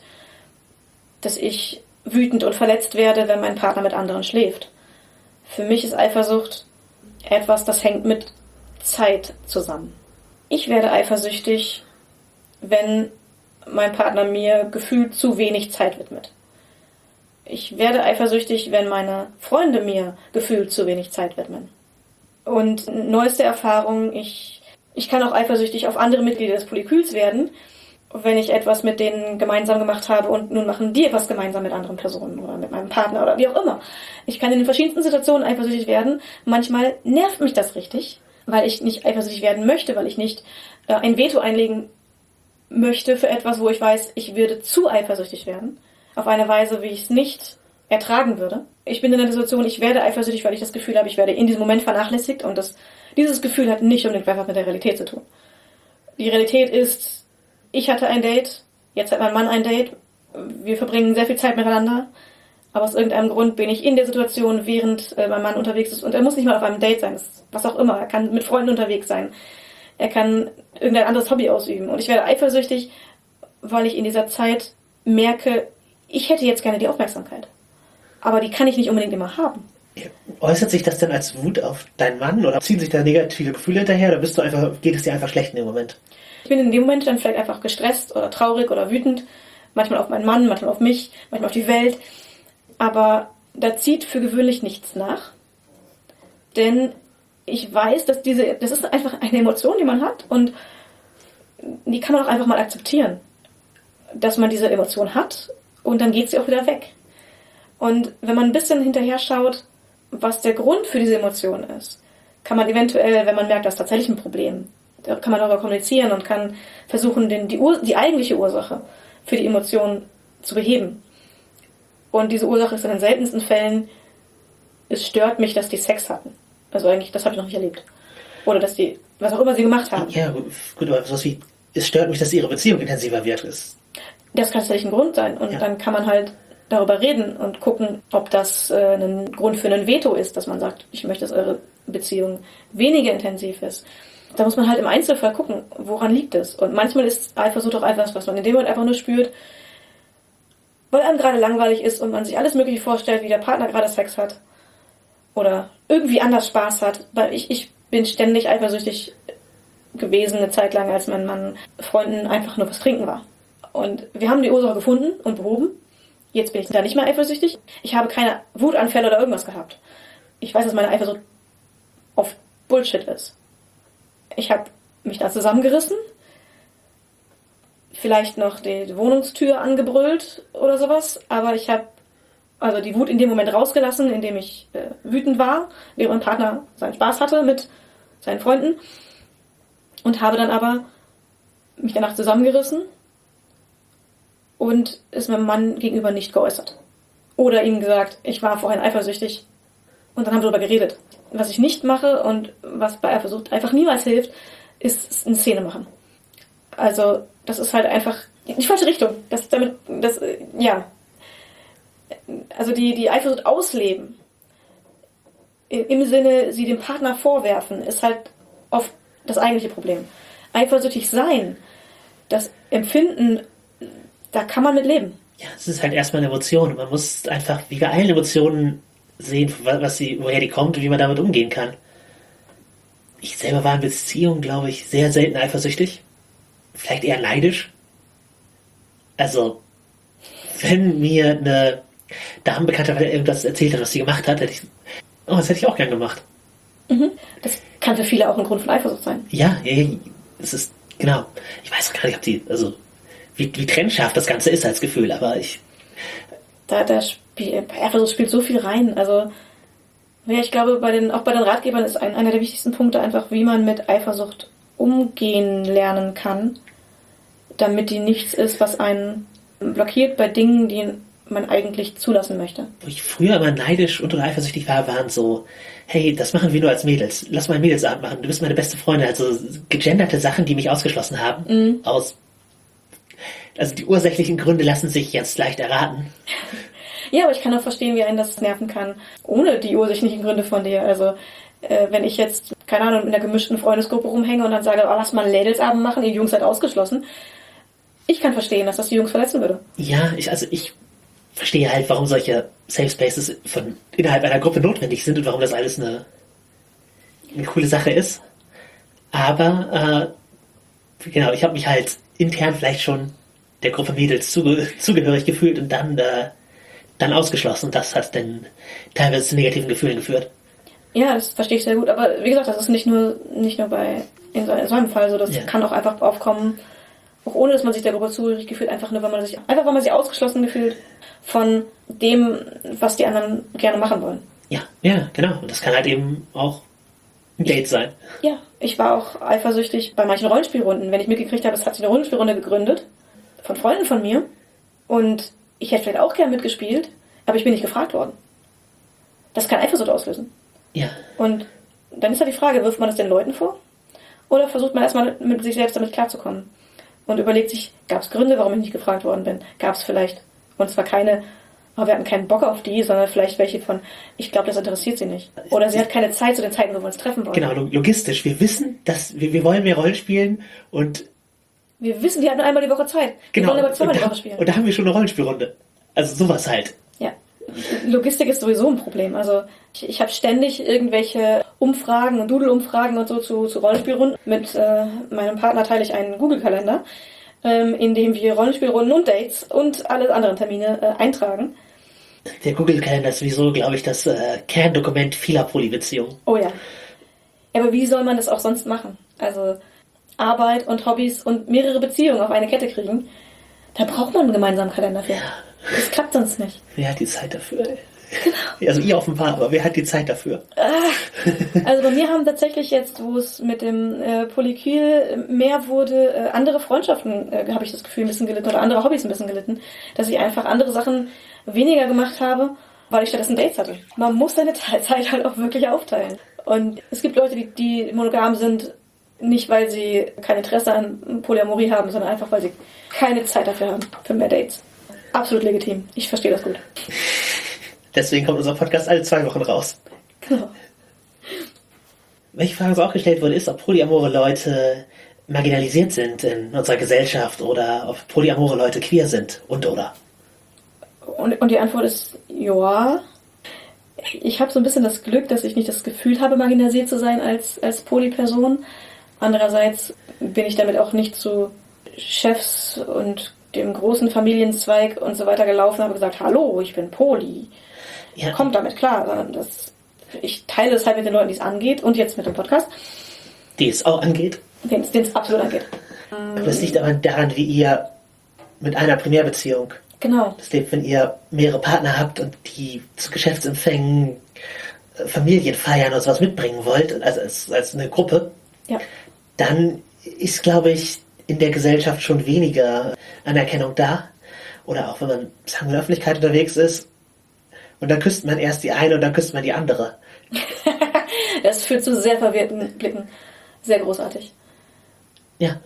dass ich wütend und verletzt werde, wenn mein Partner mit anderen schläft. Für mich ist Eifersucht etwas, das hängt mit Zeit zusammen. Ich werde eifersüchtig, wenn mein Partner mir gefühlt zu wenig Zeit widmet. Ich werde eifersüchtig, wenn meine Freunde mir gefühlt zu wenig Zeit widmen. Und neueste Erfahrung, ich kann auch eifersüchtig auf andere Mitglieder des Polyküls werden, wenn ich etwas mit denen gemeinsam gemacht habe und nun machen die etwas gemeinsam mit anderen Personen oder mit meinem Partner oder wie auch immer. Ich kann in den verschiedensten Situationen eifersüchtig werden. Manchmal nervt mich das richtig, weil ich nicht eifersüchtig werden möchte, weil ich nicht ein Veto einlegen möchte für etwas, wo ich weiß, ich würde zu eifersüchtig werden. Auf eine Weise, wie ich es nicht ertragen würde. Ich bin in der Situation, ich werde eifersüchtig, weil ich das Gefühl habe, ich werde in diesem Moment vernachlässigt und dieses Gefühl hat nicht unbedingt was mit der Realität zu tun. Die Realität ist, ich hatte ein Date, jetzt hat mein Mann ein Date, wir verbringen sehr viel Zeit miteinander, aber aus irgendeinem Grund bin ich in der Situation, während mein Mann unterwegs ist und er muss nicht mal auf einem Date sein, was auch immer, er kann mit Freunden unterwegs sein, er kann irgendein anderes Hobby ausüben und ich werde eifersüchtig, weil ich in dieser Zeit merke, ich hätte jetzt gerne die Aufmerksamkeit, aber die kann ich nicht unbedingt immer haben. Äußert sich das denn als Wut auf deinen Mann oder ziehen sich da negative Gefühle hinterher oder geht es dir einfach schlecht in dem Moment? Ich bin in dem Moment dann vielleicht einfach gestresst oder traurig oder wütend. Manchmal auf meinen Mann, manchmal auf mich, manchmal auf die Welt. Aber da zieht für gewöhnlich nichts nach. Denn ich weiß, dass das ist einfach eine Emotion, die man hat. Und die kann man auch einfach mal akzeptieren. Dass man diese Emotion hat und dann geht sie auch wieder weg. Und wenn man ein bisschen hinterher schaut, was der Grund für diese Emotion ist, kann man eventuell, wenn man merkt, das ist tatsächlich ein Problem, da kann man darüber kommunizieren und kann versuchen, die eigentliche Ursache für die Emotion zu beheben. Und diese Ursache ist in den seltensten Fällen, es stört mich, dass die Sex hatten. Also eigentlich, das habe ich noch nicht erlebt. Oder dass die, was auch immer sie gemacht haben. Ja, gut, aber sowas wie, es stört mich, dass ihre Beziehung intensiver wird. Das kann tatsächlich ein Grund sein. Und dann kann man halt darüber reden und gucken, ob das ein Grund für ein Veto ist, dass man sagt, ich möchte, dass eure Beziehung weniger intensiv ist. Da muss man halt im Einzelfall gucken, woran liegt es. Und manchmal ist Eifersucht auch etwas, was man in dem Moment einfach nur spürt, weil einem gerade langweilig ist und man sich alles Mögliche vorstellt, wie der Partner gerade Sex hat. Oder irgendwie anders Spaß hat. Weil ich bin ständig eifersüchtig gewesen, eine Zeit lang, als mein Mann Freunden einfach nur was trinken war. Und wir haben die Ursache gefunden und behoben. Jetzt bin ich da nicht mehr eifersüchtig. Ich habe keine Wutanfälle oder irgendwas gehabt. Ich weiß, dass meine Eifersucht oft Bullshit ist. Ich habe mich da zusammengerissen, vielleicht noch die Wohnungstür angebrüllt oder sowas, aber ich habe also die Wut in dem Moment rausgelassen, in dem ich wütend war, während mein Partner seinen Spaß hatte mit seinen Freunden und habe dann aber mich danach zusammengerissen und es meinem Mann gegenüber nicht geäußert. Oder ihm gesagt, ich war vorhin eifersüchtig und dann haben wir darüber geredet. Was ich nicht mache und was bei Eifersucht einfach niemals hilft, ist eine Szene machen. Also das ist halt einfach die falsche Richtung. Also die Eifersucht ausleben, im Sinne, sie dem Partner vorwerfen, ist halt oft das eigentliche Problem. Eifersüchtig sein, das Empfinden, da kann man mit leben. Ja, es ist halt erstmal eine Emotion. Und man muss einfach wie bei allen Emotionen sehen, woher die kommt und wie man damit umgehen kann. Ich selber war in Beziehungen, glaube ich, sehr selten eifersüchtig. Vielleicht eher neidisch. Also, wenn mir eine Damenbekannte irgendwas erzählt hat, was sie gemacht hat, das hätte ich auch gern gemacht. Das kann für viele auch ein Grund von Eifersucht sein. Ja, es ist, genau. Ich weiß auch gar nicht, wie trennscharf das Ganze ist als Gefühl, aber Eifersucht spielt so viel rein. Also, ja, ich glaube, auch bei den Ratgebern ist einer der wichtigsten Punkte einfach, wie man mit Eifersucht umgehen lernen kann, damit die nichts ist, was einen blockiert bei Dingen, die man eigentlich zulassen möchte. Wo ich früher immer neidisch und oder eifersüchtig war, waren so, hey, das machen wir nur als Mädels. Lass mal einen Mädelsabend machen. Du bist meine beste Freundin. Also gegenderte Sachen, die mich ausgeschlossen haben. Also die ursächlichen Gründe lassen sich jetzt leicht erraten. Ja, aber ich kann auch verstehen, wie einen das nerven kann, ohne die ursächlichen Gründe von dir. Also wenn ich jetzt, keine Ahnung, in einer gemischten Freundesgruppe rumhänge und dann sage, lass mal einen Mädelsabend machen, ihr Jungs seid ausgeschlossen. Ich kann verstehen, dass das die Jungs verletzen würde. Ja, ich verstehe halt, warum solche Safe Spaces innerhalb einer Gruppe notwendig sind und warum das alles eine coole Sache ist. Aber genau, ich habe mich halt intern vielleicht schon der Gruppe Mädels zugehörig gefühlt und dann ausgeschlossen. Und das hat dann teilweise zu negativen Gefühlen geführt. Ja, das verstehe ich sehr gut. Aber wie gesagt, das ist nicht nur in so einem Fall so. Das kann auch einfach aufkommen, auch ohne, dass man sich der Gruppe zugehörig gefühlt, einfach nur, weil man sich ausgeschlossen gefühlt von dem, was die anderen gerne machen wollen. Ja, genau. Und das kann halt eben auch ein Date sein. Ja, ich war auch eifersüchtig bei manchen Rollenspielrunden. Wenn ich mitgekriegt habe, es hat sich eine Rollenspielrunde gegründet von Freunden von mir und ich hätte vielleicht auch gern mitgespielt, aber ich bin nicht gefragt worden. Das kann Eifersucht auslösen. Ja. Und dann ist halt die Frage, wirft man das den Leuten vor? Oder versucht man erstmal mit sich selbst damit klarzukommen? Und überlegt sich, gab es Gründe, warum ich nicht gefragt worden bin? Gab es vielleicht, und zwar keine, wir hatten keinen Bock auf die, sondern vielleicht welche von, ich glaube, das interessiert sie nicht. Oder sie hat keine Zeit zu den Zeiten, wo wir uns treffen wollen. Genau, logistisch. Wir wissen, dass wir wollen mehr Rollen spielen und wir wissen, die hatten einmal die Woche Zeit. Genau. Wir wollen aber zweimal die Woche spielen. Und da haben wir schon eine Rollenspielrunde. Also sowas halt. Ja. Logistik ist sowieso ein Problem. Also ich habe ständig irgendwelche Umfragen und Doodle-Umfragen und so zu Rollenspielrunden. Mit meinem Partner teile ich einen Google-Kalender, in dem wir Rollenspielrunden und Dates und alle anderen Termine eintragen. Der Google-Kalender ist sowieso, glaube ich, das Kerndokument vieler Polybeziehungen. Oh ja. Aber wie soll man das auch sonst machen? Also Arbeit und Hobbys und mehrere Beziehungen auf eine Kette kriegen, da braucht man einen gemeinsamen Kalender für. Ja. Das klappt sonst nicht. Wer hat die Zeit dafür? Genau. Also ihr offenbar, aber wer hat die Zeit dafür? Also bei mir haben tatsächlich jetzt, wo es mit dem Polykyl mehr wurde, andere Freundschaften, habe ich das Gefühl, ein bisschen gelitten oder andere Hobbys ein bisschen gelitten, dass ich einfach andere Sachen weniger gemacht habe, weil ich stattdessen Dates hatte. Man muss seine Zeit halt auch wirklich aufteilen. Und es gibt Leute, die monogam sind, nicht weil sie kein Interesse an Polyamorie haben, sondern einfach weil sie keine Zeit dafür haben, für mehr Dates. Absolut legitim. Ich verstehe das gut. Deswegen kommt unser Podcast alle 2 Wochen raus. Genau. Welche Frage uns auch gestellt wurde, ist, ob polyamore Leute marginalisiert sind in unserer Gesellschaft oder ob polyamore Leute queer sind oder. Und die Antwort ist ja. Ich habe so ein bisschen das Glück, dass ich nicht das Gefühl habe, marginalisiert zu sein als Polyperson. Andererseits bin ich damit auch nicht zu Chefs und dem großen Familienzweig und so weiter gelaufen und habe gesagt, hallo, ich bin Poly. Ja. Kommt damit klar. Sondern ich teile es halt mit den Leuten, die es angeht und jetzt mit dem Podcast. Die es auch angeht? Den es absolut angeht. Aber das liegt aber daran, wie ihr mit einer Primärbeziehung. Genau. Das lebt, wenn ihr mehrere Partner habt und die zu Geschäftsempfängen, Familienfeiern oder sowas mitbringen wollt, also als eine Gruppe, ja. Dann ist, glaube ich, in der Gesellschaft schon weniger Anerkennung da. Oder auch wenn man, sagen wir, in der Öffentlichkeit unterwegs ist und dann küsst man erst die eine und dann küsst man die andere. Das führt zu sehr verwirrten Blicken. Sehr großartig. Ja.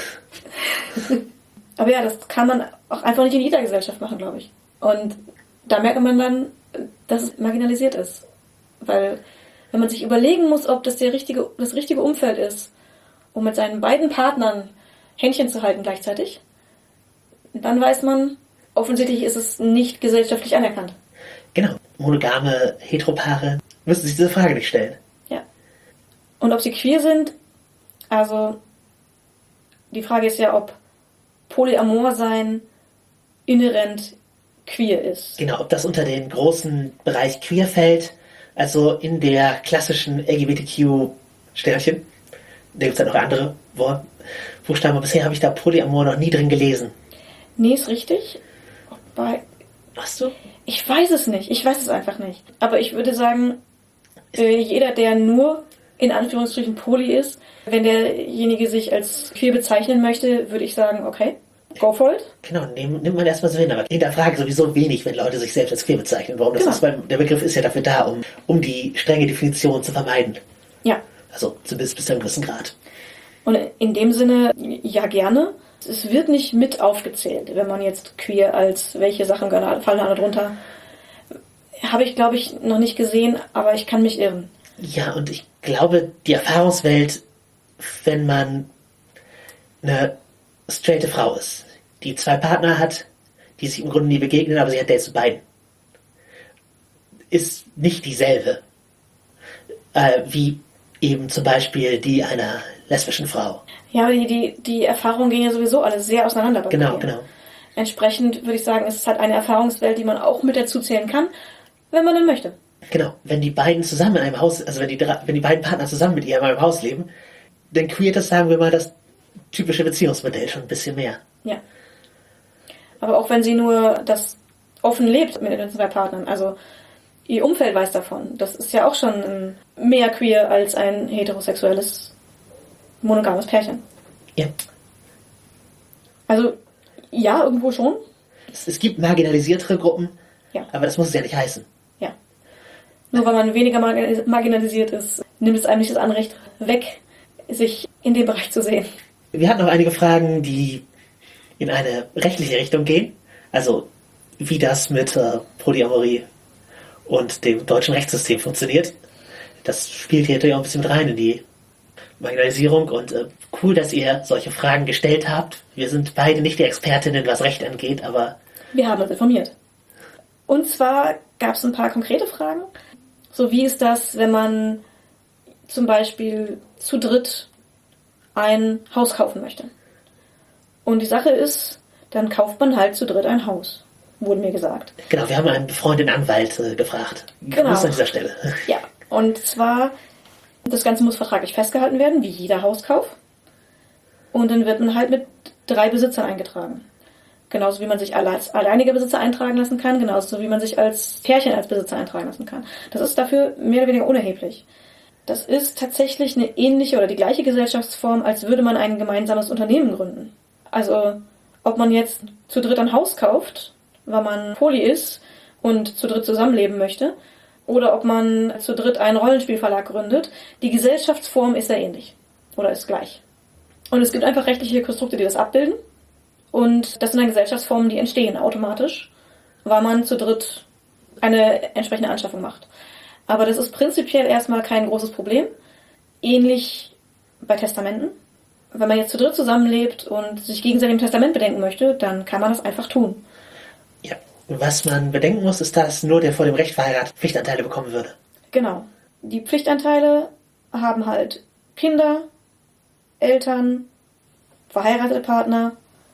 Aber ja, das kann man auch einfach nicht in jeder Gesellschaft machen, glaube ich. Und da merkt man dann, dass es marginalisiert ist. Weil, wenn man sich überlegen muss, ob das das richtige Umfeld ist, um mit seinen beiden Partnern Händchen zu halten gleichzeitig, dann weiß man, offensichtlich ist es nicht gesellschaftlich anerkannt. Genau, monogame Heteropaare müssen sich diese Frage nicht stellen. Ja. Und ob sie queer sind, also die Frage ist ja, ob Polyamor sein inhärent queer ist. Genau, ob das unter den großen Bereich queer fällt, also in der klassischen LGBTQ-Sternchen. Da gibt es dann noch andere Buchstaben, aber bisher habe ich da Polyamor noch nie drin gelesen. Nee, ist richtig. Wobei, Hast du? ich weiß es nicht. Ich weiß es einfach nicht. Aber ich würde sagen, jeder, der nur in Anführungsstrichen poly ist, wenn derjenige sich als queer bezeichnen möchte, würde ich sagen, okay, go for it. Genau, nimmt man erstmal so hin, aber hinterfragen sowieso wenig, wenn Leute sich selbst als queer bezeichnen. Warum das Genau. ist, weil der Begriff ist ja dafür da, um die strenge Definition zu vermeiden. Ja. Also zumindest bis zu einem gewissen Grad. Und in dem Sinne, ja gerne. Es wird nicht mit aufgezählt, wenn man jetzt queer als welche Sachen fallen da drunter. Habe ich, glaube ich, noch nicht gesehen, aber ich kann mich irren. Ja, und ich glaube, die Erfahrungswelt, wenn man eine straighte Frau ist, die 2 Partner hat, die sich im Grunde nie begegnen, aber sie hat Dates zu beiden, ist nicht dieselbe wie eben zum Beispiel die einer lesbischen Frau. Ja, aber die Erfahrungen gehen ja sowieso alle sehr auseinander. Bei Genau, queer. genau. Entsprechend würde ich sagen, es ist halt eine Erfahrungswelt, die man auch mit dazu zählen kann, wenn man denn möchte. Genau, wenn die beiden zusammen in einem Haus, also wenn die beiden Partner zusammen mit ihr in einem Haus leben, dann queert das, sagen wir mal, das typische Beziehungsmodell schon ein bisschen mehr. Ja. Aber auch wenn sie nur das offen lebt mit den 2 Partnern, also ihr Umfeld weiß davon, das ist ja auch schon mehr queer als ein heterosexuelles, monogames Pärchen. Ja. Also, ja, irgendwo schon. Es gibt marginalisiertere Gruppen, Ja. aber das muss es ja nicht heißen. Ja. Nur weil man weniger marginalisiert ist, nimmt es einem nicht das Anrecht weg, sich in dem Bereich zu sehen. Wir hatten noch einige Fragen, die in eine rechtliche Richtung gehen. Also, wie das mit Polyamorie und dem deutschen Rechtssystem funktioniert. Das spielt hier natürlich auch ein bisschen mit rein in die Marginalisierung und cool, dass ihr solche Fragen gestellt habt. Wir sind beide nicht die Expertinnen, was Recht angeht, aber Wir haben uns informiert. Und zwar gab es ein paar konkrete Fragen. So wie ist das, wenn man zum Beispiel zu dritt ein Haus kaufen möchte? Und die Sache ist, dann kauft man halt zu dritt ein Haus, wurde mir gesagt. genau, wir haben einen befreundeten Anwalt gefragt. Genau. Grüße an dieser Stelle. Ja, und zwar, das Ganze muss vertraglich festgehalten werden, wie jeder Hauskauf. Und dann wird man halt mit 3 Besitzern eingetragen. Genauso wie man sich als alleiniger Besitzer eintragen lassen kann, genauso wie man sich als Pärchen als Besitzer eintragen lassen kann. Das ist dafür mehr oder weniger unerheblich. Das ist tatsächlich eine ähnliche oder die gleiche Gesellschaftsform, als würde man ein gemeinsames Unternehmen gründen. Also, ob man jetzt zu dritt ein Haus kauft, weil man poly ist und zu dritt zusammenleben möchte, oder ob man zu dritt einen Rollenspielverlag gründet, die Gesellschaftsform ist sehr ähnlich oder ist gleich. Und es gibt einfach rechtliche Konstrukte, die das abbilden. Und das sind dann Gesellschaftsformen, die entstehen automatisch, weil man zu dritt eine entsprechende Anschaffung macht. Aber das ist prinzipiell erstmal kein großes Problem. Ähnlich bei Testamenten. Wenn man jetzt zu dritt zusammenlebt und sich gegenseitig im Testament bedenken möchte, dann kann man das einfach tun. Ja. Was man bedenken muss, ist, dass nur der vor dem Recht verheiratete Pflichtanteile bekommen würde. Genau. Die Pflichtanteile haben halt Kinder, Eltern, verheiratete Partner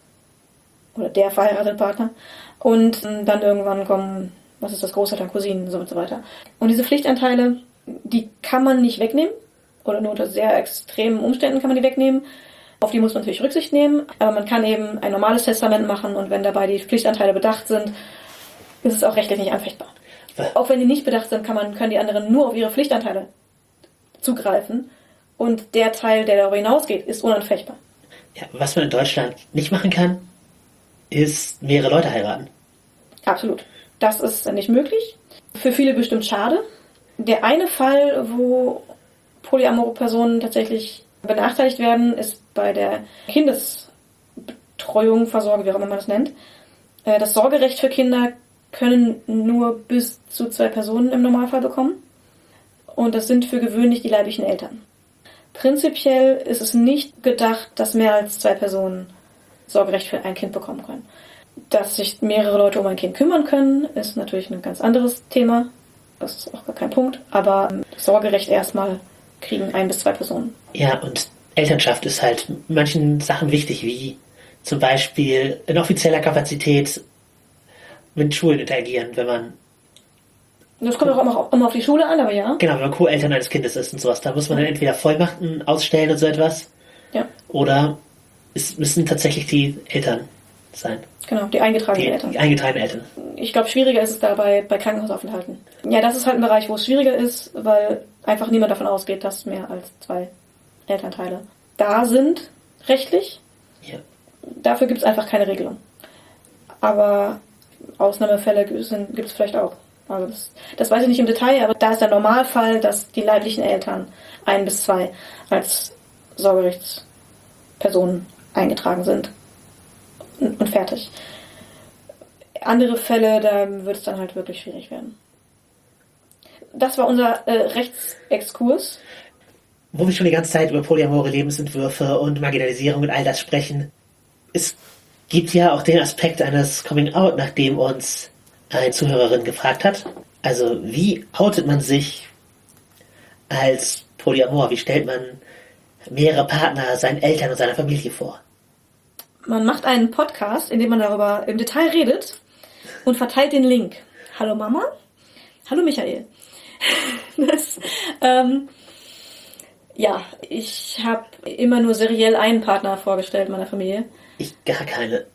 oder der verheiratete Partner und dann irgendwann kommen, was ist das, Großeltern, Cousinen und so weiter. Und diese Pflichtanteile, die kann man nicht wegnehmen oder nur unter sehr extremen Umständen kann man die wegnehmen. Auf die muss man natürlich Rücksicht nehmen, aber man kann eben ein normales Testament machen und wenn dabei die Pflichtanteile bedacht sind, ist es auch rechtlich nicht anfechtbar. Auch wenn die nicht bedacht sind, können die anderen nur auf ihre Pflichtanteile zugreifen und der Teil, der darüber hinausgeht, ist unanfechtbar. Ja, was man in Deutschland nicht machen kann, ist mehrere Leute heiraten. Absolut. Das ist nicht möglich. Für viele bestimmt schade. Der eine Fall, wo polyamore Personen tatsächlich benachteiligt werden, ist bei der Kindesbetreuung, Versorgung, wie auch immer man das nennt. Das Sorgerecht für Kinder können nur bis zu 2 Personen im Normalfall bekommen. Und das sind für gewöhnlich die leiblichen Eltern. Prinzipiell ist es nicht gedacht, dass mehr als 2 Personen Sorgerecht für ein Kind bekommen können. Dass sich mehrere Leute um ein Kind kümmern können, ist natürlich ein ganz anderes Thema. Das ist auch gar kein Punkt. Aber das Sorgerecht erstmal kriegen 1 bis 2 Personen. Ja, und Elternschaft ist halt in manchen Sachen wichtig, wie zum Beispiel in offizieller Kapazität mit Schulen interagieren, wenn man... Das kommt auch immer auf die Schule an, aber ja. Genau, wenn man Co-Eltern eines Kindes ist und sowas. Da muss man dann entweder Vollmachten ausstellen und so etwas. Ja. Oder es müssen tatsächlich die Eltern sein. Genau, die eingetragenen Eltern. Die eingetragenen Eltern. Ich glaube, schwieriger ist es dabei bei Krankenhausaufenthalten. Ja, das ist halt ein Bereich, wo es schwieriger ist, weil einfach niemand davon ausgeht, dass mehr als 2 Elternteile da sind, rechtlich. Ja. Dafür gibt es einfach keine Regelung. Aber Ausnahmefälle gibt es vielleicht auch. Also das weiß ich nicht im Detail, aber da ist der Normalfall, dass die leiblichen Eltern 1 bis 2 als Sorgerechtspersonen eingetragen sind. Und fertig. Andere Fälle, da wird es dann halt wirklich schwierig werden. Das war unser Rechtsexkurs. Wo wir schon die ganze Zeit über polyamore Lebensentwürfe und Marginalisierung und all das sprechen, es gibt ja auch den Aspekt eines Coming-out, nachdem uns eine Zuhörerin gefragt hat. Also, wie outet man sich als Polyamor? Wie stellt man mehrere Partner seinen Eltern und seiner Familie vor? Man macht einen Podcast, in dem man darüber im Detail redet und verteilt den Link. Hallo Mama, hallo Michael. Ja, ich habe immer nur seriell einen Partner vorgestellt meiner Familie. Ich gar keine.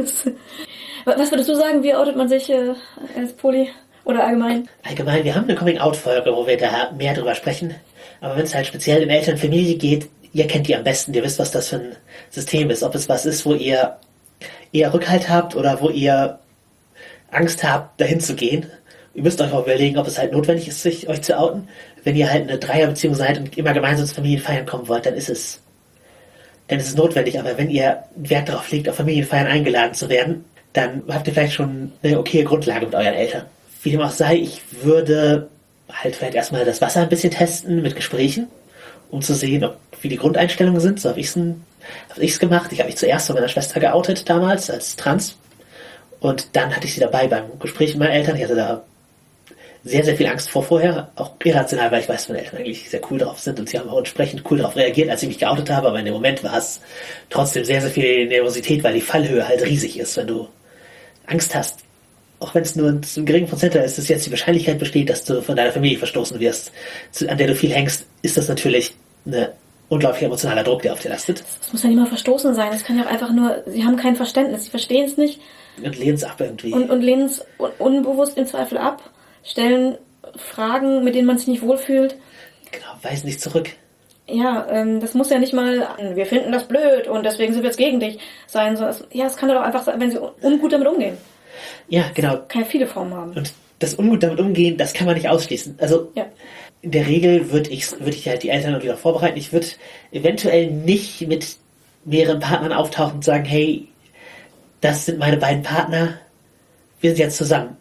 Was würdest du sagen, wie outet man sich als Poly oder allgemein? Allgemein, wir haben eine Coming-out-Folge, wo wir da mehr drüber sprechen. Aber wenn es halt speziell um Eltern und Familie geht, ihr kennt die am besten, ihr wisst, was das für ein System ist. Ob es was ist, wo ihr eher Rückhalt habt oder wo ihr Angst habt, dahin zu gehen. Ihr müsst euch auch überlegen, ob es halt notwendig ist, euch zu outen. Wenn ihr halt eine Dreierbeziehung seid und immer gemeinsam zu Familienfeiern kommen wollt, dann ist es notwendig. Aber wenn ihr Wert darauf legt, auf Familienfeiern eingeladen zu werden, dann habt ihr vielleicht schon eine okaye Grundlage mit euren Eltern. Wie dem auch sei, ich würde halt vielleicht erstmal das Wasser ein bisschen testen mit Gesprächen, um zu sehen, wie die Grundeinstellungen sind. So habe ich es gemacht. Ich habe mich zuerst von meiner Schwester geoutet damals als trans. Und dann hatte ich sie dabei beim Gespräch mit meinen Eltern. Ich hatte da sehr, sehr viel Angst vorher. Auch irrational, weil ich weiß, meine Eltern eigentlich sehr cool drauf sind. Und sie haben auch entsprechend cool darauf reagiert, als ich mich geoutet habe. Aber in dem Moment war es trotzdem sehr, sehr viel Nervosität, weil die Fallhöhe halt riesig ist, wenn du Angst hast. Auch wenn es nur zu einem geringen Prozentteil ist, dass jetzt die Wahrscheinlichkeit besteht, dass du von deiner Familie verstoßen wirst, an der du viel hängst, ist das natürlich ein unglaublich emotionaler Druck, der auf dir lastet. Das muss ja nicht mal verstoßen sein. Das kann ja auch einfach nur, sie haben kein Verständnis, sie verstehen es nicht. Und lehnen es ab irgendwie. Und lehnen es unbewusst im Zweifel ab, stellen Fragen, mit denen man sich nicht wohlfühlt. Genau, weisen nicht zurück. Ja, das muss ja nicht mal, wir finden das blöd und deswegen sind wir jetzt gegen dich sein. Es kann doch einfach sein, wenn sie ungut damit umgehen. Ja, genau. Das kann ja viele Formen haben. Und das ungut damit umgehen, das kann man nicht ausschließen. Also ja. In der Regel würde ich halt die Eltern wieder vorbereiten. Ich würde eventuell nicht mit mehreren Partnern auftauchen und sagen, hey, das sind meine beiden Partner, wir sind jetzt zusammen.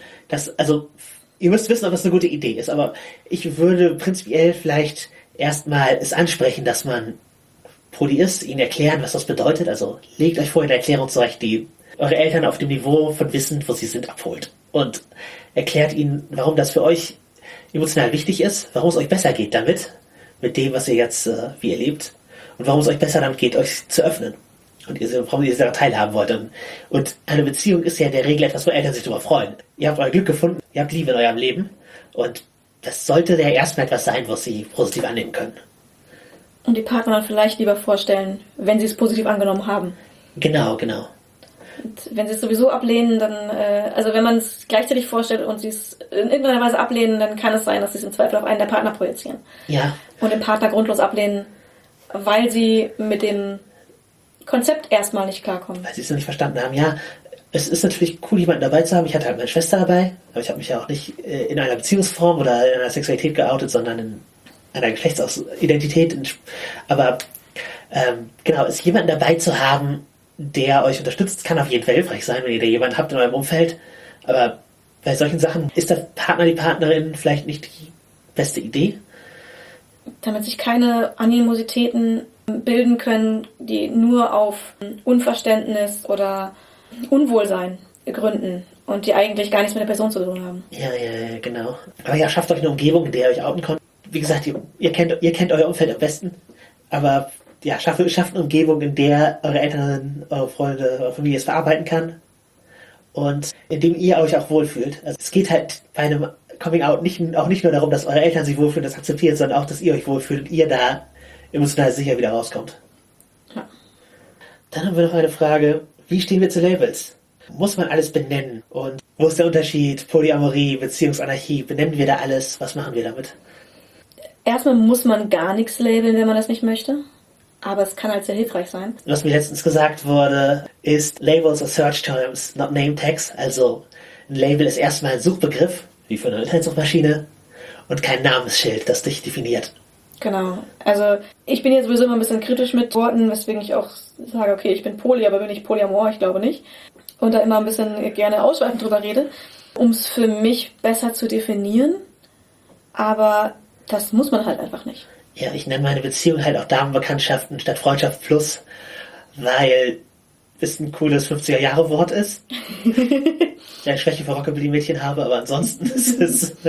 Ihr müsst wissen, ob das eine gute Idee ist, aber ich würde prinzipiell vielleicht erstmal es ansprechen, dass man poly ist, ihnen erklären, was das bedeutet. Also legt euch vorher eine Erklärung zurecht, die eure Eltern auf dem Niveau von Wissen, wo sie sind, abholt. Und erklärt ihnen, warum das für euch emotional wichtig ist, warum es euch besser geht damit, mit dem, was ihr jetzt, wie ihr lebt, und warum es euch besser damit geht, euch zu öffnen. Und warum ihr daran teilhaben wollt. Und eine Beziehung ist ja in der Regel etwas, wo Eltern sich darüber freuen. Ihr habt euer Glück gefunden, ihr habt Liebe in eurem Leben. Und das sollte ja erstmal etwas sein, was sie positiv annehmen können. Und die Partner dann vielleicht lieber vorstellen, wenn sie es positiv angenommen haben. Genau. Und wenn sie es sowieso ablehnen, dann, also wenn man es gleichzeitig vorstellt und sie es in irgendeiner Weise ablehnen, dann kann es sein, dass sie es im Zweifel auf einen der Partner projizieren. Ja. Und den Partner grundlos ablehnen, weil sie mit dem Konzept erstmal nicht klarkommen. Weil sie es noch nicht verstanden haben. Ja, es ist natürlich cool, jemanden dabei zu haben. Ich hatte halt meine Schwester dabei, aber ich habe mich ja auch nicht in einer Beziehungsform oder in einer Sexualität geoutet, sondern in einer Geschlechtsidentität. Aber genau, es jemanden dabei zu haben, der euch unterstützt, kann auf jeden Fall hilfreich sein, wenn ihr da jemanden habt in eurem Umfeld. Aber bei solchen Sachen ist der Partner, die Partnerin vielleicht nicht die beste Idee. Damit sich keine Animositäten bilden können, die nur auf Unverständnis oder Unwohlsein gründen und die eigentlich gar nichts mit der Person zu tun haben. Ja, genau. Aber ja, schafft euch eine Umgebung, in der ihr euch outen könnt. Wie gesagt, ihr kennt euer Umfeld am besten, aber ja, schafft eine Umgebung, in der eure Eltern, eure Freunde, eure Familie es verarbeiten kann und in dem ihr euch auch wohlfühlt. Also es geht halt bei einem Coming-out auch nicht nur darum, dass eure Eltern sich wohlfühlen, das akzeptiert, sondern auch, dass ihr euch wohlfühlt und ihr da emotional sicher wieder rauskommt. Ja. Dann haben wir noch eine Frage, wie stehen wir zu Labels? Muss man alles benennen? Und wo ist der Unterschied? Polyamorie, Beziehungsanarchie, benennen wir da alles? Was machen wir damit? Erstmal muss man gar nichts labeln, wenn man das nicht möchte. Aber es kann halt sehr hilfreich sein. Was mir letztens gesagt wurde, ist Labels are search terms, not name tags. Also ein Label ist erstmal ein Suchbegriff, wie für eine Internetsuchmaschine, und kein Namensschild, das dich definiert. Genau. Also ich bin jetzt sowieso immer ein bisschen kritisch mit Worten, weswegen ich auch sage, okay, ich bin Poly, aber bin ich Polyamor? Ich glaube nicht. Und da immer ein bisschen gerne ausschweifend drüber rede, um es für mich besser zu definieren. Aber das muss man halt einfach nicht. Ja, ich nenne meine Beziehung halt auch Damenbekanntschaften statt Freundschaft plus, weil es ein cooles 50er-Jahre-Wort ist. Ich eine Schwäche für Rockabilly-Mädchen habe, aber ansonsten ist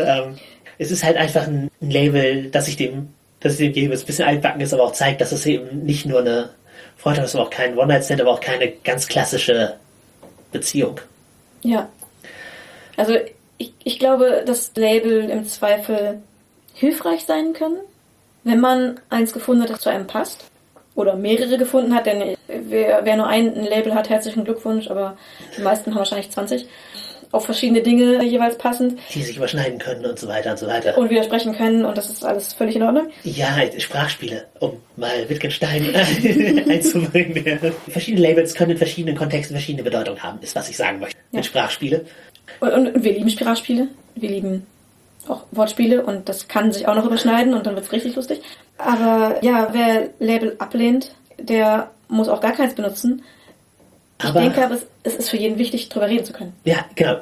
es ist halt einfach ein Label, das ich dem gebe. Es ein bisschen altbacken ist, aber auch zeigt, dass es eben nicht nur eine Freundschaft ist, aber auch kein One-Night-Stand, aber auch keine ganz klassische Beziehung. Ja. Also ich glaube, dass Label im Zweifel hilfreich sein können, wenn man eins gefunden hat, das zu einem passt. Oder mehrere gefunden hat, denn wer nur ein Label hat, herzlichen Glückwunsch, aber die meisten haben wahrscheinlich 20. Auf verschiedene Dinge jeweils passend. Die sich überschneiden können und so weiter und so weiter. Und widersprechen können und das ist alles völlig in Ordnung. Ja, Sprachspiele, um mal Wittgenstein einzubringen. Verschiedene Labels können in verschiedenen Kontexten verschiedene Bedeutungen haben, ist was ich sagen möchte. Ja. Mit Sprachspiele. Und wir lieben Sprachspiele. Wir lieben auch Wortspiele und das kann sich auch noch überschneiden und dann wird es richtig lustig. Aber ja, wer Label ablehnt, der muss auch gar keins benutzen. Ich denke aber, es ist für jeden wichtig, darüber reden zu können. Ja, genau.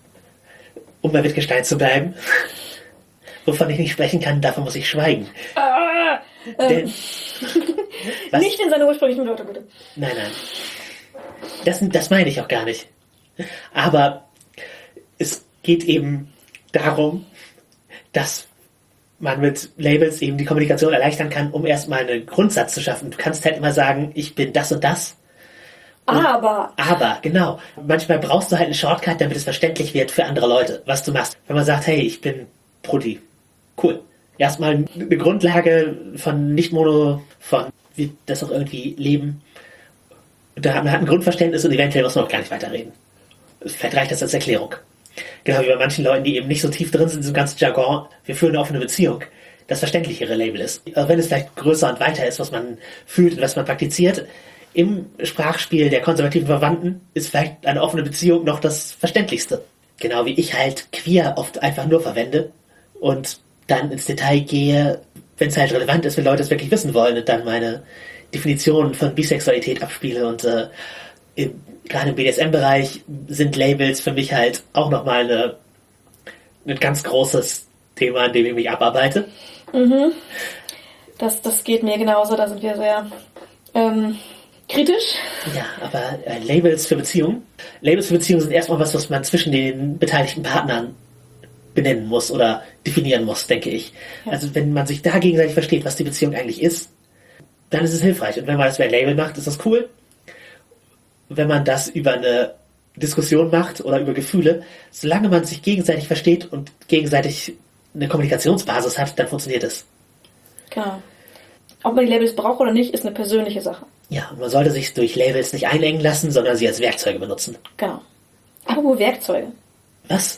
Um bei Wittgenstein zu bleiben, wovon ich nicht sprechen kann, davon muss ich schweigen. Denn, nicht in seiner ursprünglichen Wörter, bitte. Nein. Das meine ich auch gar nicht. Aber es geht eben darum, dass man mit Labels eben die Kommunikation erleichtern kann, um erstmal einen Grundsatz zu schaffen. Du kannst halt immer sagen, ich bin das und das. Aber, genau. Manchmal brauchst du halt einen Shortcut, damit es verständlich wird für andere Leute, was du machst. Wenn man sagt, hey, ich bin Prodi. Cool. Erstmal eine Grundlage von Nicht-Mono, von wie das auch irgendwie leben. Und da hat man ein Grundverständnis und eventuell muss man auch gar nicht weiterreden. Vielleicht reicht das als Erklärung. Genau wie bei manchen Leuten, die eben nicht so tief drin sind in diesem ganzen Jargon. Wir führen eine offene Beziehung. Das verständlichere Label ist. Auch wenn es vielleicht größer und weiter ist, was man fühlt und was man praktiziert, im Sprachspiel der konservativen Verwandten ist vielleicht eine offene Beziehung noch das Verständlichste. Genau wie ich halt queer oft einfach nur verwende und dann ins Detail gehe, wenn es halt relevant ist, wenn Leute es wirklich wissen wollen und dann meine Definition von Bisexualität abspiele und gerade im BDSM-Bereich sind Labels für mich halt auch nochmal ein ganz großes Thema, an dem ich mich abarbeite. Mhm. Das geht mir genauso, da sind wir sehr kritisch. Ja, aber Labels für Beziehungen sind erstmal was man zwischen den beteiligten Partnern benennen muss oder definieren muss, denke ich. Ja. Also wenn man sich da gegenseitig versteht, was die Beziehung eigentlich ist, dann ist es hilfreich. Und wenn man das über ein Label macht, ist das cool. Wenn man das über eine Diskussion macht oder über Gefühle, solange man sich gegenseitig versteht und gegenseitig eine Kommunikationsbasis hat, dann funktioniert es. Genau. Ob man die Labels braucht oder nicht, ist eine persönliche Sache. Ja, und man sollte sich durch Labels nicht einengen lassen, sondern sie als Werkzeuge benutzen. Genau. Apropos Werkzeuge. Was?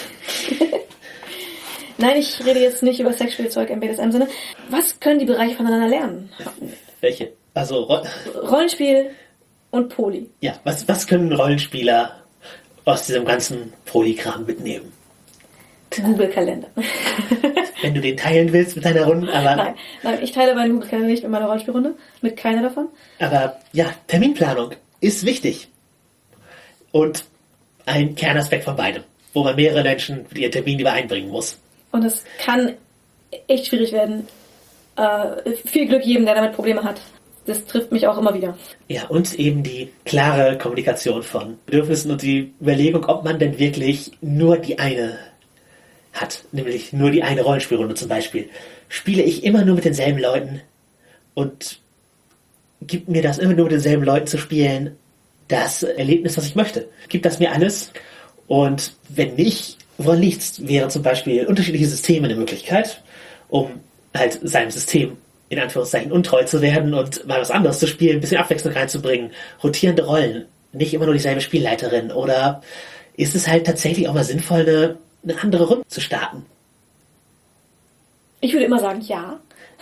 Nein, ich rede jetzt nicht über Sexspielzeug im BDSM-Sinne. Was können die Bereiche voneinander lernen? Welche? Also Rollenspiel und Poly. Ja, was können Rollenspieler aus diesem ganzen Poly-Kram mitnehmen? Google-Kalender. Wenn du den teilen willst mit deiner Runde, aber... Nein, ich teile meinen Google-Kalender nicht mit meiner Rollenspielrunde. Mit keiner davon. Aber ja, Terminplanung ist wichtig. Und ein Kernaspekt von beidem, wo man mehrere Menschen mit ihren Termin übereinbringen muss. Und es kann echt schwierig werden. Viel Glück jedem, der damit Probleme hat. das trifft mich auch immer wieder. Ja, und eben die klare Kommunikation von Bedürfnissen und die Überlegung, ob man denn wirklich nur die eine hat, nämlich nur die eine Rollenspielrunde zum Beispiel. Spiele ich immer nur mit denselben Leuten und gibt mir das immer nur mit denselben Leuten zu spielen das Erlebnis, was ich möchte? Gibt das mir alles? Und wenn nicht, woran liegt's? Wäre zum Beispiel unterschiedliche Systeme eine Möglichkeit, um halt seinem System in Anführungszeichen untreu zu werden und mal was anderes zu spielen, ein bisschen Abwechslung reinzubringen, rotierende Rollen, nicht immer nur dieselbe Spielleiterin, oder ist es halt tatsächlich auch mal sinnvoll, eine andere Runde zu starten? Ich würde immer sagen, ja.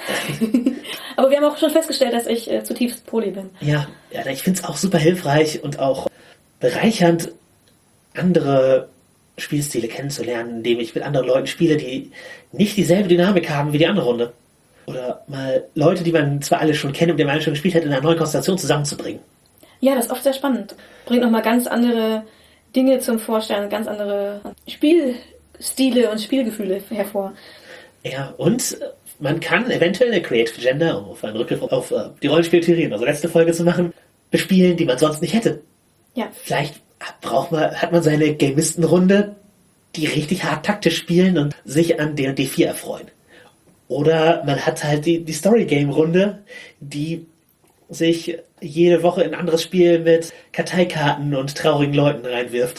Aber wir haben auch schon festgestellt, dass ich zutiefst poly bin. Ja, ich finde es auch super hilfreich und auch bereichernd, andere Spielstile kennenzulernen, indem ich mit anderen Leuten spiele, die nicht dieselbe Dynamik haben wie die andere Runde. Oder mal Leute, die man zwar alle schon kennt und die man alle schon gespielt hat, in einer neuen Konstellation zusammenzubringen. Ja, das ist oft sehr spannend. Bringt nochmal ganz andere Dinge zum Vorstellen, ganz andere Spielstile und Spielgefühle hervor. Ja, und man kann eventuell eine Creative Agenda, um auf einen Rückgriff auf die Rollenspieltheorie, also letzte Folge zu machen, bespielen, die man sonst nicht hätte. Ja. Vielleicht hat man seine Gamistenrunde, die richtig hart taktisch spielen und sich an D&D 4 erfreuen. Oder man hat halt die Story-Game-Runde, die sich jede Woche in ein anderes Spiel mit Karteikarten und traurigen Leuten reinwirft.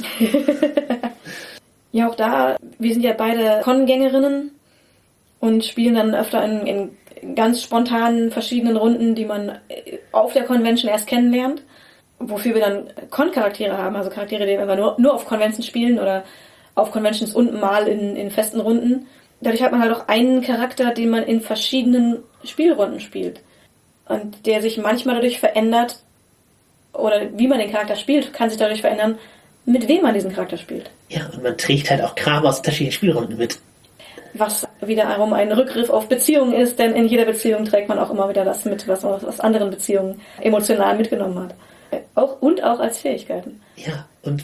Ja, auch da, wir sind ja beide Con-Gängerinnen und spielen dann öfter in ganz spontanen verschiedenen Runden, die man auf der Convention erst kennenlernt, wofür wir dann Con-Charaktere haben, also Charaktere, die wir nur auf Conventions spielen oder auf Conventions und mal in festen Runden. Dadurch hat man halt auch einen Charakter, den man in verschiedenen Spielrunden spielt. Und der sich manchmal dadurch verändert, oder wie man den Charakter spielt, kann sich dadurch verändern, mit wem man diesen Charakter spielt. Ja, und man trägt halt auch Kram aus unterschiedlichen Spielrunden mit. Was wiederum ein Rückgriff auf Beziehungen ist, denn in jeder Beziehung trägt man auch immer wieder das mit, was man aus anderen Beziehungen emotional mitgenommen hat. Auch als Fähigkeiten. Ja, und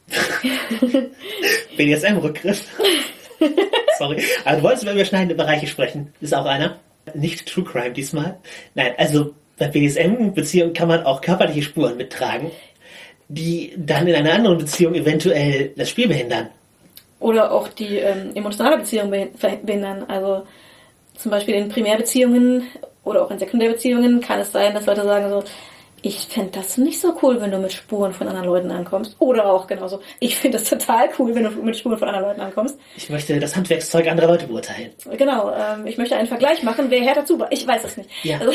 BDSM-Rückgriff. Sorry. Aber du wolltest über überschneidende Bereiche sprechen. Ist auch einer. Nicht True Crime diesmal. Nein, also bei BDSM-Beziehungen kann man auch körperliche Spuren mittragen, die dann in einer anderen Beziehung eventuell das Spiel behindern. Oder auch die emotionale Beziehung behindern. Also zum Beispiel in Primärbeziehungen oder auch in Sekundärbeziehungen kann es sein, dass Leute sagen so, ich fände das nicht so cool, wenn du mit Spuren von anderen Leuten ankommst. Oder auch genauso, ich finde das total cool, wenn du mit Spuren von anderen Leuten ankommst. Ich möchte das Handwerkszeug anderer Leute beurteilen. Genau, ich möchte einen Vergleich machen, wer härter zu. Ich weiß es nicht. Ja. Also,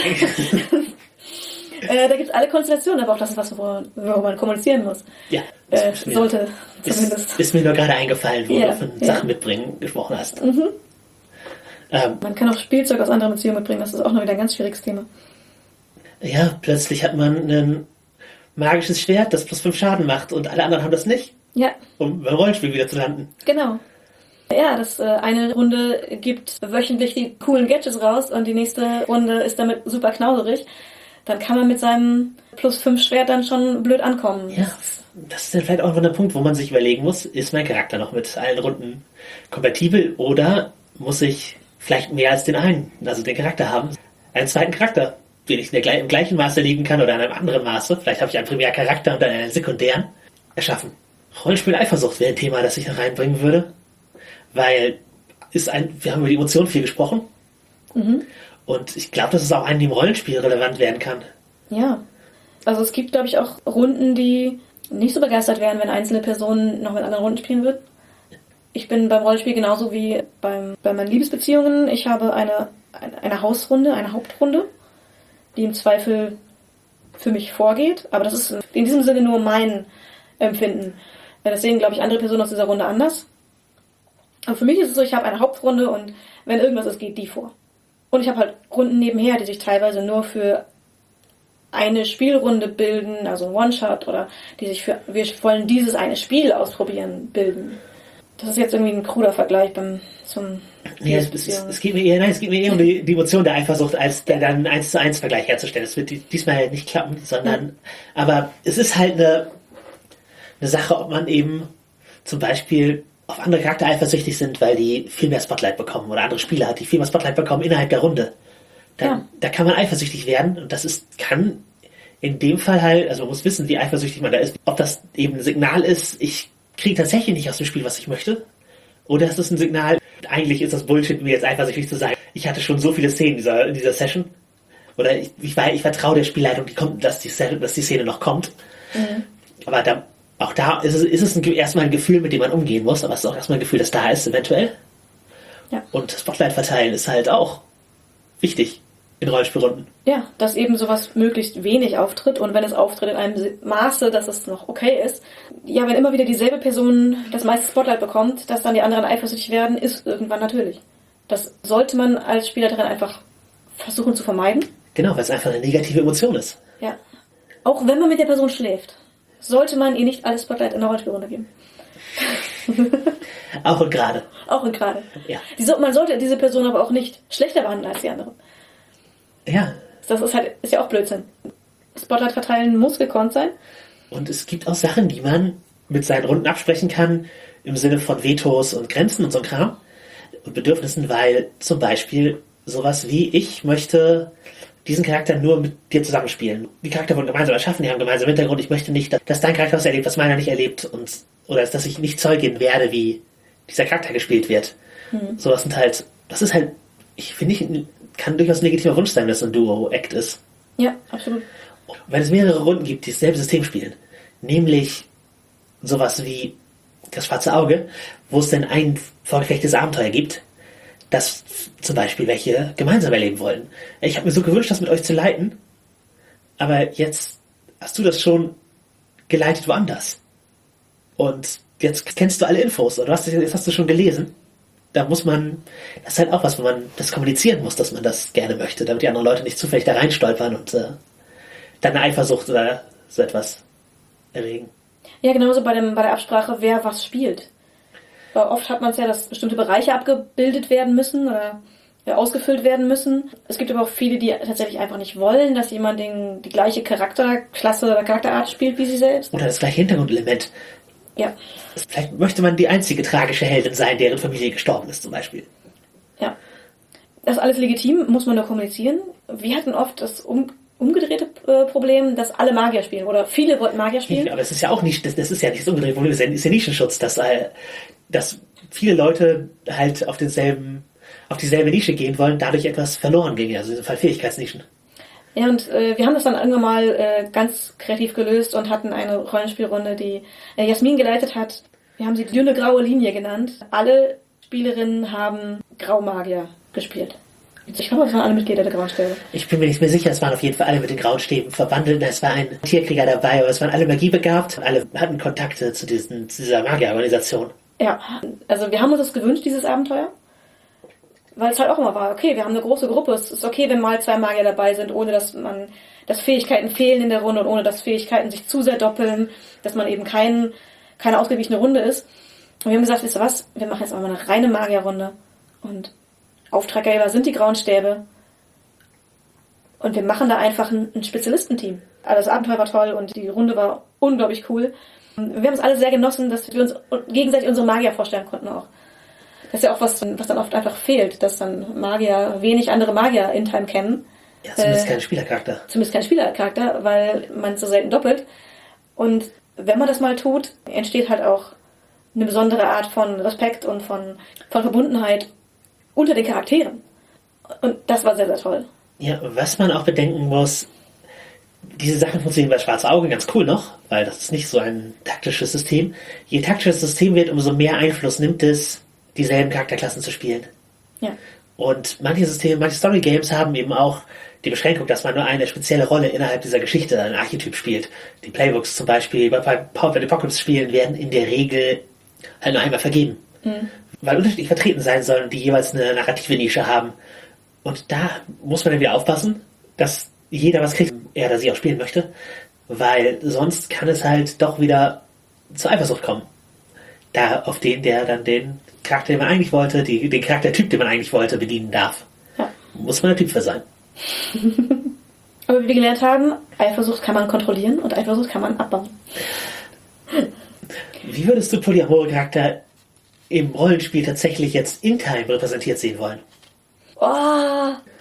da gibt es alle Konstellationen, aber auch das ist was, worüber man kommunizieren muss. Ja. Sollte zumindest. Ist mir nur gerade eingefallen, wo Ja, du von ja. Sachen mitbringen gesprochen hast. Mhm. Man kann auch Spielzeug aus anderen Beziehungen mitbringen, das ist auch noch wieder ein ganz schwieriges Thema. Ja, plötzlich hat man ein magisches Schwert, das +5 Schaden macht und alle anderen haben das nicht, Ja, um beim Rollenspiel wieder zu landen. genau. Ja, das eine Runde gibt wöchentlich die coolen Gadgets raus und die nächste Runde ist damit super knauserig. Dann kann man mit seinem +5 Schwert dann schon blöd ankommen. Ja, das ist dann vielleicht auch ein Punkt, wo man sich überlegen muss, ist mein Charakter noch mit allen Runden kompatibel oder muss ich vielleicht mehr als den einen, also den Charakter haben, einen zweiten Charakter, den ich im gleichen Maße legen kann oder in einem anderen Maße, vielleicht habe ich einen Primärcharakter und dann einen sekundären, erschaffen. Rollenspiel-Eifersucht wäre ein Thema, das ich da reinbringen würde, weil wir haben über die Emotionen viel gesprochen und ich glaube, dass es auch einem im Rollenspiel relevant werden kann. Ja, also es gibt, glaube ich, auch Runden, die nicht so begeistert werden, wenn einzelne Personen noch mit anderen Runden spielen würden. Ich bin beim Rollenspiel genauso wie bei meinen Liebesbeziehungen. Ich habe eine Hausrunde, eine Hauptrunde, die im Zweifel für mich vorgeht. Aber das ist in diesem Sinne nur mein Empfinden. Das sehen, glaube ich, andere Personen aus dieser Runde anders. Aber für mich ist es so, ich habe eine Hauptrunde und wenn irgendwas ist, geht die vor. Und ich habe halt Runden nebenher, die sich teilweise nur für eine Spielrunde bilden, also ein One-Shot, oder die sich für wir wollen dieses eine Spiel ausprobieren bilden. Das ist jetzt irgendwie ein kruder Vergleich zum Ja, es geht mir eher um die Emotion der Eifersucht, als dann einen 1:1 Vergleich herzustellen. Das wird diesmal nicht klappen, sondern, aber es ist halt eine Sache, ob man eben zum Beispiel auf andere Charakter eifersüchtig sind, weil die viel mehr Spotlight bekommen oder andere Spieler hat, die viel mehr Spotlight bekommen innerhalb der Runde. Da kann man eifersüchtig werden und kann in dem Fall halt, also man muss wissen, wie eifersüchtig man da ist, ob das eben ein Signal ist, ich kriege tatsächlich nicht aus dem Spiel, was ich möchte, oder ist es ein Signal, eigentlich ist das Bullshit, mir jetzt eifersüchtig zu sein. Ich hatte schon so viele Szenen in dieser Session, oder ich vertraue der Spielleitung, dass die Szene noch kommt. Mhm. Aber auch da ist es erstmal ein Gefühl, mit dem man umgehen muss, aber es ist auch erstmal ein Gefühl, das da ist, eventuell. Ja. Und Spotlight verteilen ist halt auch wichtig in Rollenspielrunden. Ja, dass eben sowas möglichst wenig auftritt und wenn es auftritt in einem Maße, dass es noch okay ist. Ja, wenn immer wieder dieselbe Person das meiste Spotlight bekommt, dass dann die anderen eifersüchtig werden, ist irgendwann natürlich. Das sollte man als Spielerin einfach versuchen zu vermeiden. Genau, weil es einfach eine negative Emotion ist. Ja. Auch wenn man mit der Person schläft, sollte man ihr nicht alles Spotlight in der Rollenspielrunde geben. Auch und gerade. Auch und gerade. Ja. Man sollte diese Person aber auch nicht schlechter behandeln als die andere. Ja. Das ist ja auch Blödsinn. Spotlight verteilen muss gekonnt sein. Und es gibt auch Sachen, die man mit seinen Runden absprechen kann, im Sinne von Vetos und Grenzen und so ein Kram und Bedürfnissen, weil zum Beispiel sowas wie, ich möchte diesen Charakter nur mit dir zusammenspielen. Die Charakter wurden gemeinsam erschaffen, die haben gemeinsam Hintergrund. Ich möchte nicht, dass dein Charakter was erlebt, was meiner nicht erlebt oder dass ich nicht Zeugin werde, wie dieser Charakter gespielt wird. Sowas kann durchaus ein legitimer Wunsch sein, dass so ein Duo-Act ist. Ja, absolut. Wenn es mehrere Runden gibt, die dasselbe System spielen, nämlich sowas wie das schwarze Auge, wo es denn ein vorgefechtes Abenteuer gibt, das zum Beispiel welche gemeinsam erleben wollen. Ich habe mir so gewünscht, das mit euch zu leiten, aber jetzt hast du das schon geleitet woanders. Und jetzt kennst du alle Infos, oder jetzt hast du schon gelesen. Das ist halt auch was, wo man das kommunizieren muss, dass man das gerne möchte, damit die anderen Leute nicht zufällig da reinstolpern und dann eine Eifersucht oder so etwas erregen. Ja, genauso bei der Absprache, wer was spielt. Weil oft hat man es ja, dass bestimmte Bereiche abgebildet werden müssen oder ausgefüllt werden müssen. Es gibt aber auch viele, die tatsächlich einfach nicht wollen, dass jemand die gleiche Charakterklasse oder Charakterart spielt wie sie selbst. Oder das gleiche Hintergrundelement. Ja. Vielleicht möchte man die einzige tragische Heldin sein, deren Familie gestorben ist, zum Beispiel. Ja. Das ist alles legitim, muss man nur kommunizieren. Wir hatten oft das umgedrehte Problem, dass alle Magier spielen oder viele wollten Magier spielen. Ja, aber es ist ja auch nicht, das ist ja nicht das umgedrehte Problem, das ist ja Nischenschutz, dass viele Leute halt auf dieselbe Nische gehen wollen, dadurch etwas verloren gehen, also in diesem Fall Fähigkeitsnischen. Ja, und wir haben das dann irgendwann mal ganz kreativ gelöst und hatten eine Rollenspielrunde, die Jasmin geleitet hat. Wir haben sie dünne graue Linie genannt. Alle Spielerinnen haben Graumagier gespielt. Ich glaube, es waren alle Mitglieder der Grauen Stäbe. Ich bin mir nicht mehr sicher, es waren auf jeden Fall alle mit den Grauen Stäben verwandelt. Es war ein Tierkrieger dabei, aber es waren alle magiebegabt und alle hatten Kontakte zu dieser Magierorganisation. Ja, also wir haben uns das gewünscht, dieses Abenteuer. Weil es halt auch immer war, okay, wir haben eine große Gruppe, es ist okay, wenn mal 2 Magier dabei sind, ohne dass Fähigkeiten fehlen in der Runde und ohne dass Fähigkeiten sich zu sehr doppeln, dass man eben keine ausgewichene Runde ist. Und wir haben gesagt, wisst ihr was, wir machen jetzt auch mal eine reine Magierrunde und Auftraggeber sind die Grauen Stäbe und wir machen da einfach ein Spezialistenteam. Also das Abenteuer war toll und die Runde war unglaublich cool. Wir haben es alle sehr genossen, dass wir uns gegenseitig unsere Magier vorstellen konnten auch. Das ist ja auch was dann oft einfach fehlt, dass dann Magier wenig andere Magier in Time kennen. Ja, zumindest kein Spielercharakter. Zumindest kein Spielercharakter, weil man so selten doppelt. Und wenn man das mal tut, entsteht halt auch eine besondere Art von Respekt und von Verbundenheit unter den Charakteren. Und das war sehr, sehr toll. Ja, was man auch bedenken muss, diese Sachen funktionieren bei Schwarze Auge ganz cool noch, weil das ist nicht so ein taktisches System. Je taktischer das System wird, umso mehr Einfluss nimmt es, dieselben Charakterklassen zu spielen. Ja. Und manche Story-Games haben eben auch die Beschränkung, dass man nur eine spezielle Rolle innerhalb dieser Geschichte, ein Archetyp spielt. Die Playbooks zum Beispiel bei Power of the Apocalypse Spielen werden in der Regel halt nur einmal vergeben. Mhm. Weil unterschiedlich vertreten sein sollen, die jeweils eine narrative Nische haben. Und da muss man dann wieder aufpassen, dass jeder was kriegt, er oder sie auch spielen möchte, weil sonst kann es halt doch wieder zur Eifersucht kommen. Da auf der dann den Charakter, den man eigentlich wollte, den Charaktertyp, den man eigentlich wollte, bedienen darf. Ja. Muss man der Typ für sein. Aber wie wir gelernt haben, Eifersucht kann man kontrollieren und Eifersucht kann man abbauen. Wie würdest du polyamore Charakter im Rollenspiel tatsächlich jetzt in Time repräsentiert sehen wollen? Oh,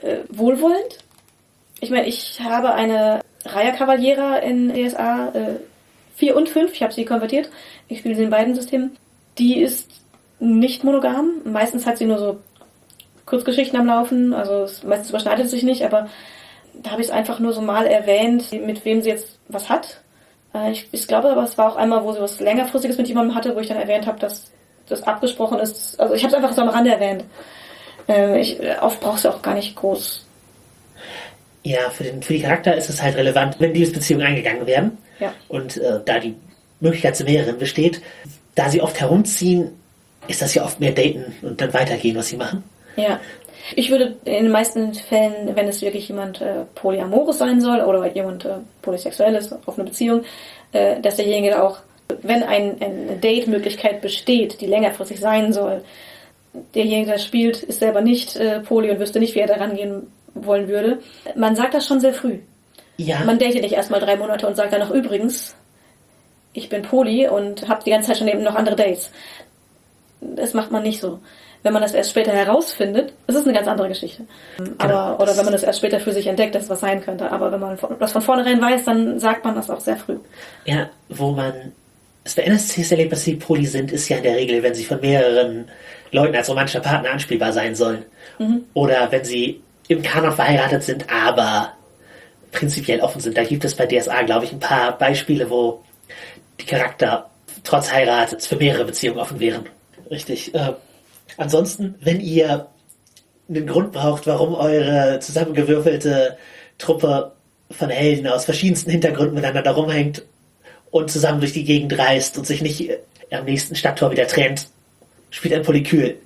wohlwollend. Ich meine, ich habe eine Raya Cavaliera in DSA 4 und 5, ich habe sie konvertiert. Ich spiele sie in beiden Systemen. Die ist nicht monogam. Meistens hat sie nur so Kurzgeschichten am Laufen, also meistens überschneidet es sich nicht, aber da habe ich es einfach nur so mal erwähnt, mit wem sie jetzt was hat. Ich glaube aber, es war auch einmal, wo sie was längerfristiges mit jemandem hatte, wo ich dann erwähnt habe, dass das abgesprochen ist. Also ich habe es einfach so am Rande erwähnt. Oft brauchst du auch gar nicht groß. Ja, für die Charakter ist es halt relevant, wenn Liebesbeziehungen eingegangen werden. Ja. Und da die Möglichkeit zu mehreren besteht, da sie oft herumziehen, ist das ja oft mehr daten und dann weitergehen, was sie machen. Ja. Ich würde in den meisten Fällen, wenn es wirklich jemand polyamorous sein soll oder jemand polysexuell ist, auf eine Beziehung, dass derjenige auch, wenn eine Date-Möglichkeit besteht, die längerfristig sein soll, derjenige, der spielt, ist selber nicht poly und wüsste nicht, wie er da rangehen wollen würde. Man sagt das schon sehr früh. Ja. Man datet nicht erstmal 3 Monate und sagt dann noch übrigens, ich bin poly und habe die ganze Zeit schon eben noch andere Dates. Das macht man nicht so. Wenn man das erst später herausfindet, das ist eine ganz andere Geschichte. Genau. Oder wenn man das erst später für sich entdeckt, dass es was sein könnte. Aber wenn man das von vornherein weiß, dann sagt man das auch sehr früh. Ja, es bei NSCs erlebt, dass sie poly sind, ist ja in der Regel, wenn sie von mehreren Leuten als romantischer Partner anspielbar sein sollen. Mhm. Oder wenn sie im Kanon verheiratet sind, aber prinzipiell offen sind. Da gibt es bei DSA, glaube ich, ein paar Beispiele, wo die Charakter trotz Heirat für mehrere Beziehungen offen wären. Richtig. Ansonsten, wenn ihr einen Grund braucht, warum eure zusammengewürfelte Truppe von Helden aus verschiedensten Hintergründen miteinander rumhängt und zusammen durch die Gegend reist und sich nicht am nächsten Stadttor wieder trennt, spielt ein Polykül.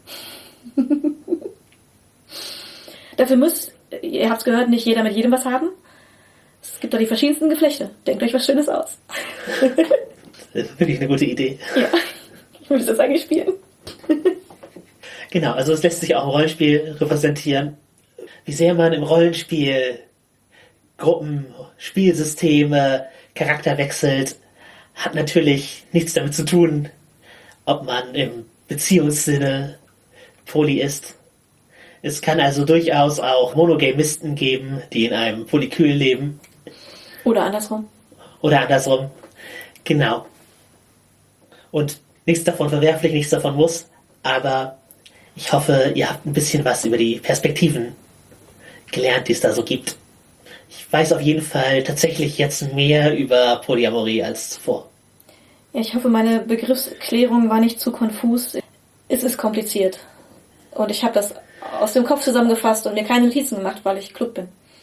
Dafür muss, ihr habt es gehört, nicht jeder mit jedem was haben. Es gibt da die verschiedensten Geflechte. Denkt euch was Schönes aus. Das ist wirklich eine gute Idee. Ja, ich würde das eigentlich spielen. Genau, also es lässt sich auch im Rollenspiel repräsentieren. Wie sehr man im Rollenspiel Gruppen, Spielsysteme, Charakter wechselt, hat natürlich nichts damit zu tun, ob man im Beziehungssinne poly ist. Es kann also durchaus auch Monogamisten geben, die in einem Polykül leben. Oder andersrum. Genau. Und nichts davon verwerflich, nichts davon muss, aber ich hoffe, ihr habt ein bisschen was über die Perspektiven gelernt, die es da so gibt. Ich weiß auf jeden Fall tatsächlich jetzt mehr über Polyamorie als zuvor. Ja, ich hoffe, meine Begriffsklärung war nicht zu konfus. Es ist kompliziert. Und ich habe das aus dem Kopf zusammengefasst und mir keine Notizen gemacht, weil ich klug bin.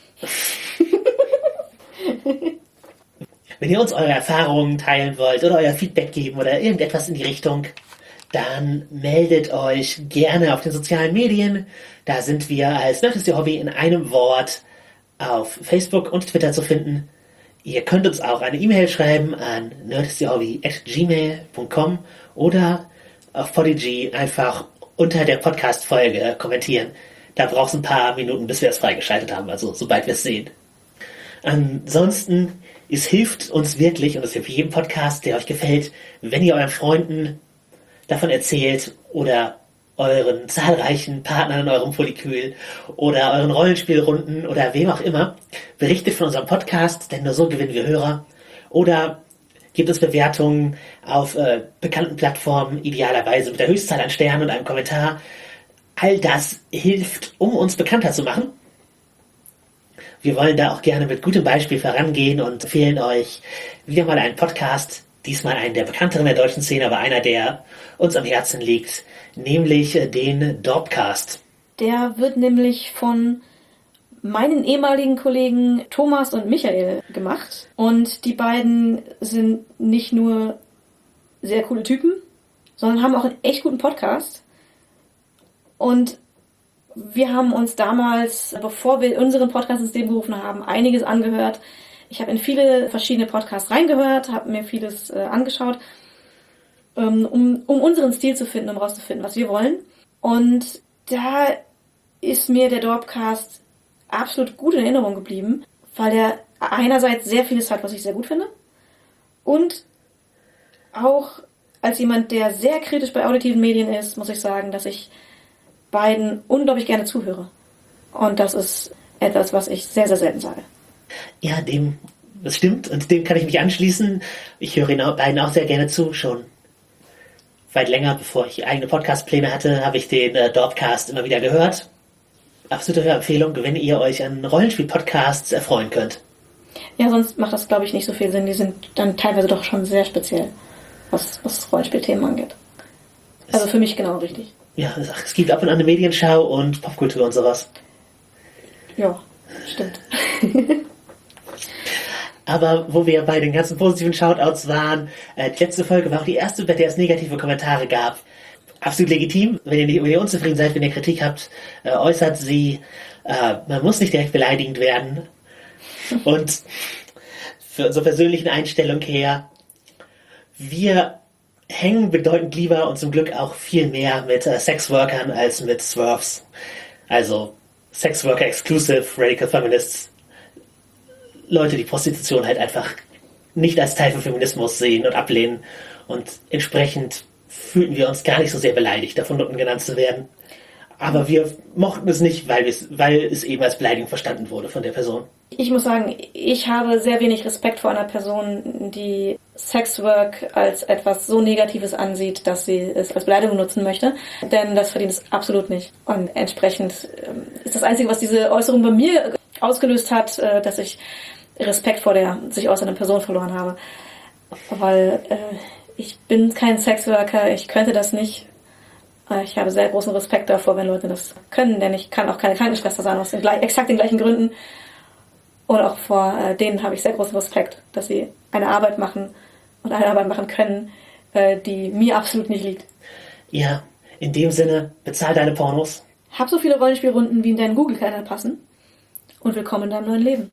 Wenn ihr uns eure Erfahrungen teilen wollt oder euer Feedback geben oder irgendetwas in die Richtung, dann meldet euch gerne auf den sozialen Medien. Da sind wir als Nerd ist Ihr Hobby in einem Wort auf Facebook und Twitter zu finden. Ihr könnt uns auch eine E-Mail schreiben an nerdistierhobby@gmail.com oder auf Podigy einfach unter der Podcast-Folge kommentieren. Da braucht es ein paar Minuten, bis wir es freigeschaltet haben, also sobald wir es sehen. Ansonsten, es hilft uns wirklich, und es hilft jedem Podcast, der euch gefällt, wenn ihr euren Freunden davon erzählt oder euren zahlreichen Partnern in eurem Polykül oder euren Rollenspielrunden oder wem auch immer, berichtet von unserem Podcast, denn nur so gewinnen wir Hörer. Oder gebt uns Bewertungen auf bekannten Plattformen, idealerweise mit der Höchstzahl an Sternen und einem Kommentar. All das hilft, um uns bekannter zu machen. Wir wollen da auch gerne mit gutem Beispiel vorangehen und empfehlen euch wieder mal einen Podcast, diesmal einen der bekannteren der deutschen Szene, aber einer, der uns am Herzen liegt, nämlich den Dorpcast. Der wird nämlich von meinen ehemaligen Kollegen Thomas und Michael gemacht. Und die beiden sind nicht nur sehr coole Typen, sondern haben auch einen echt guten Podcast. Und wir haben uns damals, bevor wir unseren Podcast ins Leben gerufen haben, einiges angehört. Ich habe in viele verschiedene Podcasts reingehört, habe mir vieles angeschaut, um unseren Stil zu finden, um rauszufinden, was wir wollen. Und da ist mir der Dorpcast absolut gut in Erinnerung geblieben, weil er einerseits sehr vieles hat, was ich sehr gut finde, und auch als jemand, der sehr kritisch bei auditiven Medien ist, muss ich sagen, dass ich beiden unglaublich gerne zuhöre. Und das ist etwas, was ich sehr, sehr selten sage. Ja, das stimmt und dem kann ich mich anschließen. Ich höre Ihnen beiden auch sehr gerne zu, schon weit länger, bevor ich eigene Podcast-Pläne hatte, habe ich den Dorpcast immer wieder gehört. Absolute Empfehlung, wenn ihr euch an Rollenspiel-Podcasts erfreuen könnt. Ja, sonst macht das, glaube ich, nicht so viel Sinn. Die sind dann teilweise doch schon sehr speziell, was Rollenspielthemen angeht. Also für mich genau richtig. Ja, es gibt ab und an eine Medienschau und Popkultur und sowas. Ja, stimmt. Aber wo wir bei den ganzen positiven Shoutouts waren, die letzte Folge war auch die erste, bei der es negative Kommentare gab. Absolut legitim. Wenn ihr unzufrieden seid, wenn ihr Kritik habt, äußert sie. Man muss nicht direkt beleidigend werden. Und für unsere persönlichen Einstellung her, wir hängen bedeutend lieber und zum Glück auch viel mehr mit Sexworkern als mit Swerves. Also Sexworker Exclusive, Radical Feminists. Leute, die Prostitution halt einfach nicht als Teil von Feminismus sehen und ablehnen. Und entsprechend fühlten wir uns gar nicht so sehr beleidigt, davon unten genannt zu werden. Aber wir mochten es nicht, weil es eben als Beleidigung verstanden wurde von der Person. Ich muss sagen, ich habe sehr wenig Respekt vor einer Person, die Sexwork als etwas so Negatives ansieht, dass sie es als Beleidigung nutzen möchte. Denn das verdient es absolut nicht. Und entsprechend ist das Einzige, was diese Äußerung bei mir ausgelöst hat, dass ich Respekt vor der sich äußernden Person verloren habe. Weil ich bin kein Sexworker, ich könnte das nicht. Ich habe sehr großen Respekt davor, wenn Leute das können, denn ich kann auch keine Krankenschwester sein, aus exakt den gleichen Gründen. Und auch vor denen habe ich sehr großen Respekt, dass sie eine Arbeit machen und eine Arbeit machen können, die mir absolut nicht liegt. Ja, in dem Sinne, bezahl deine Pornos. Hab so viele Rollenspielrunden, wie in deinen Google-Kalender passen. Und willkommen in deinem neuen Leben.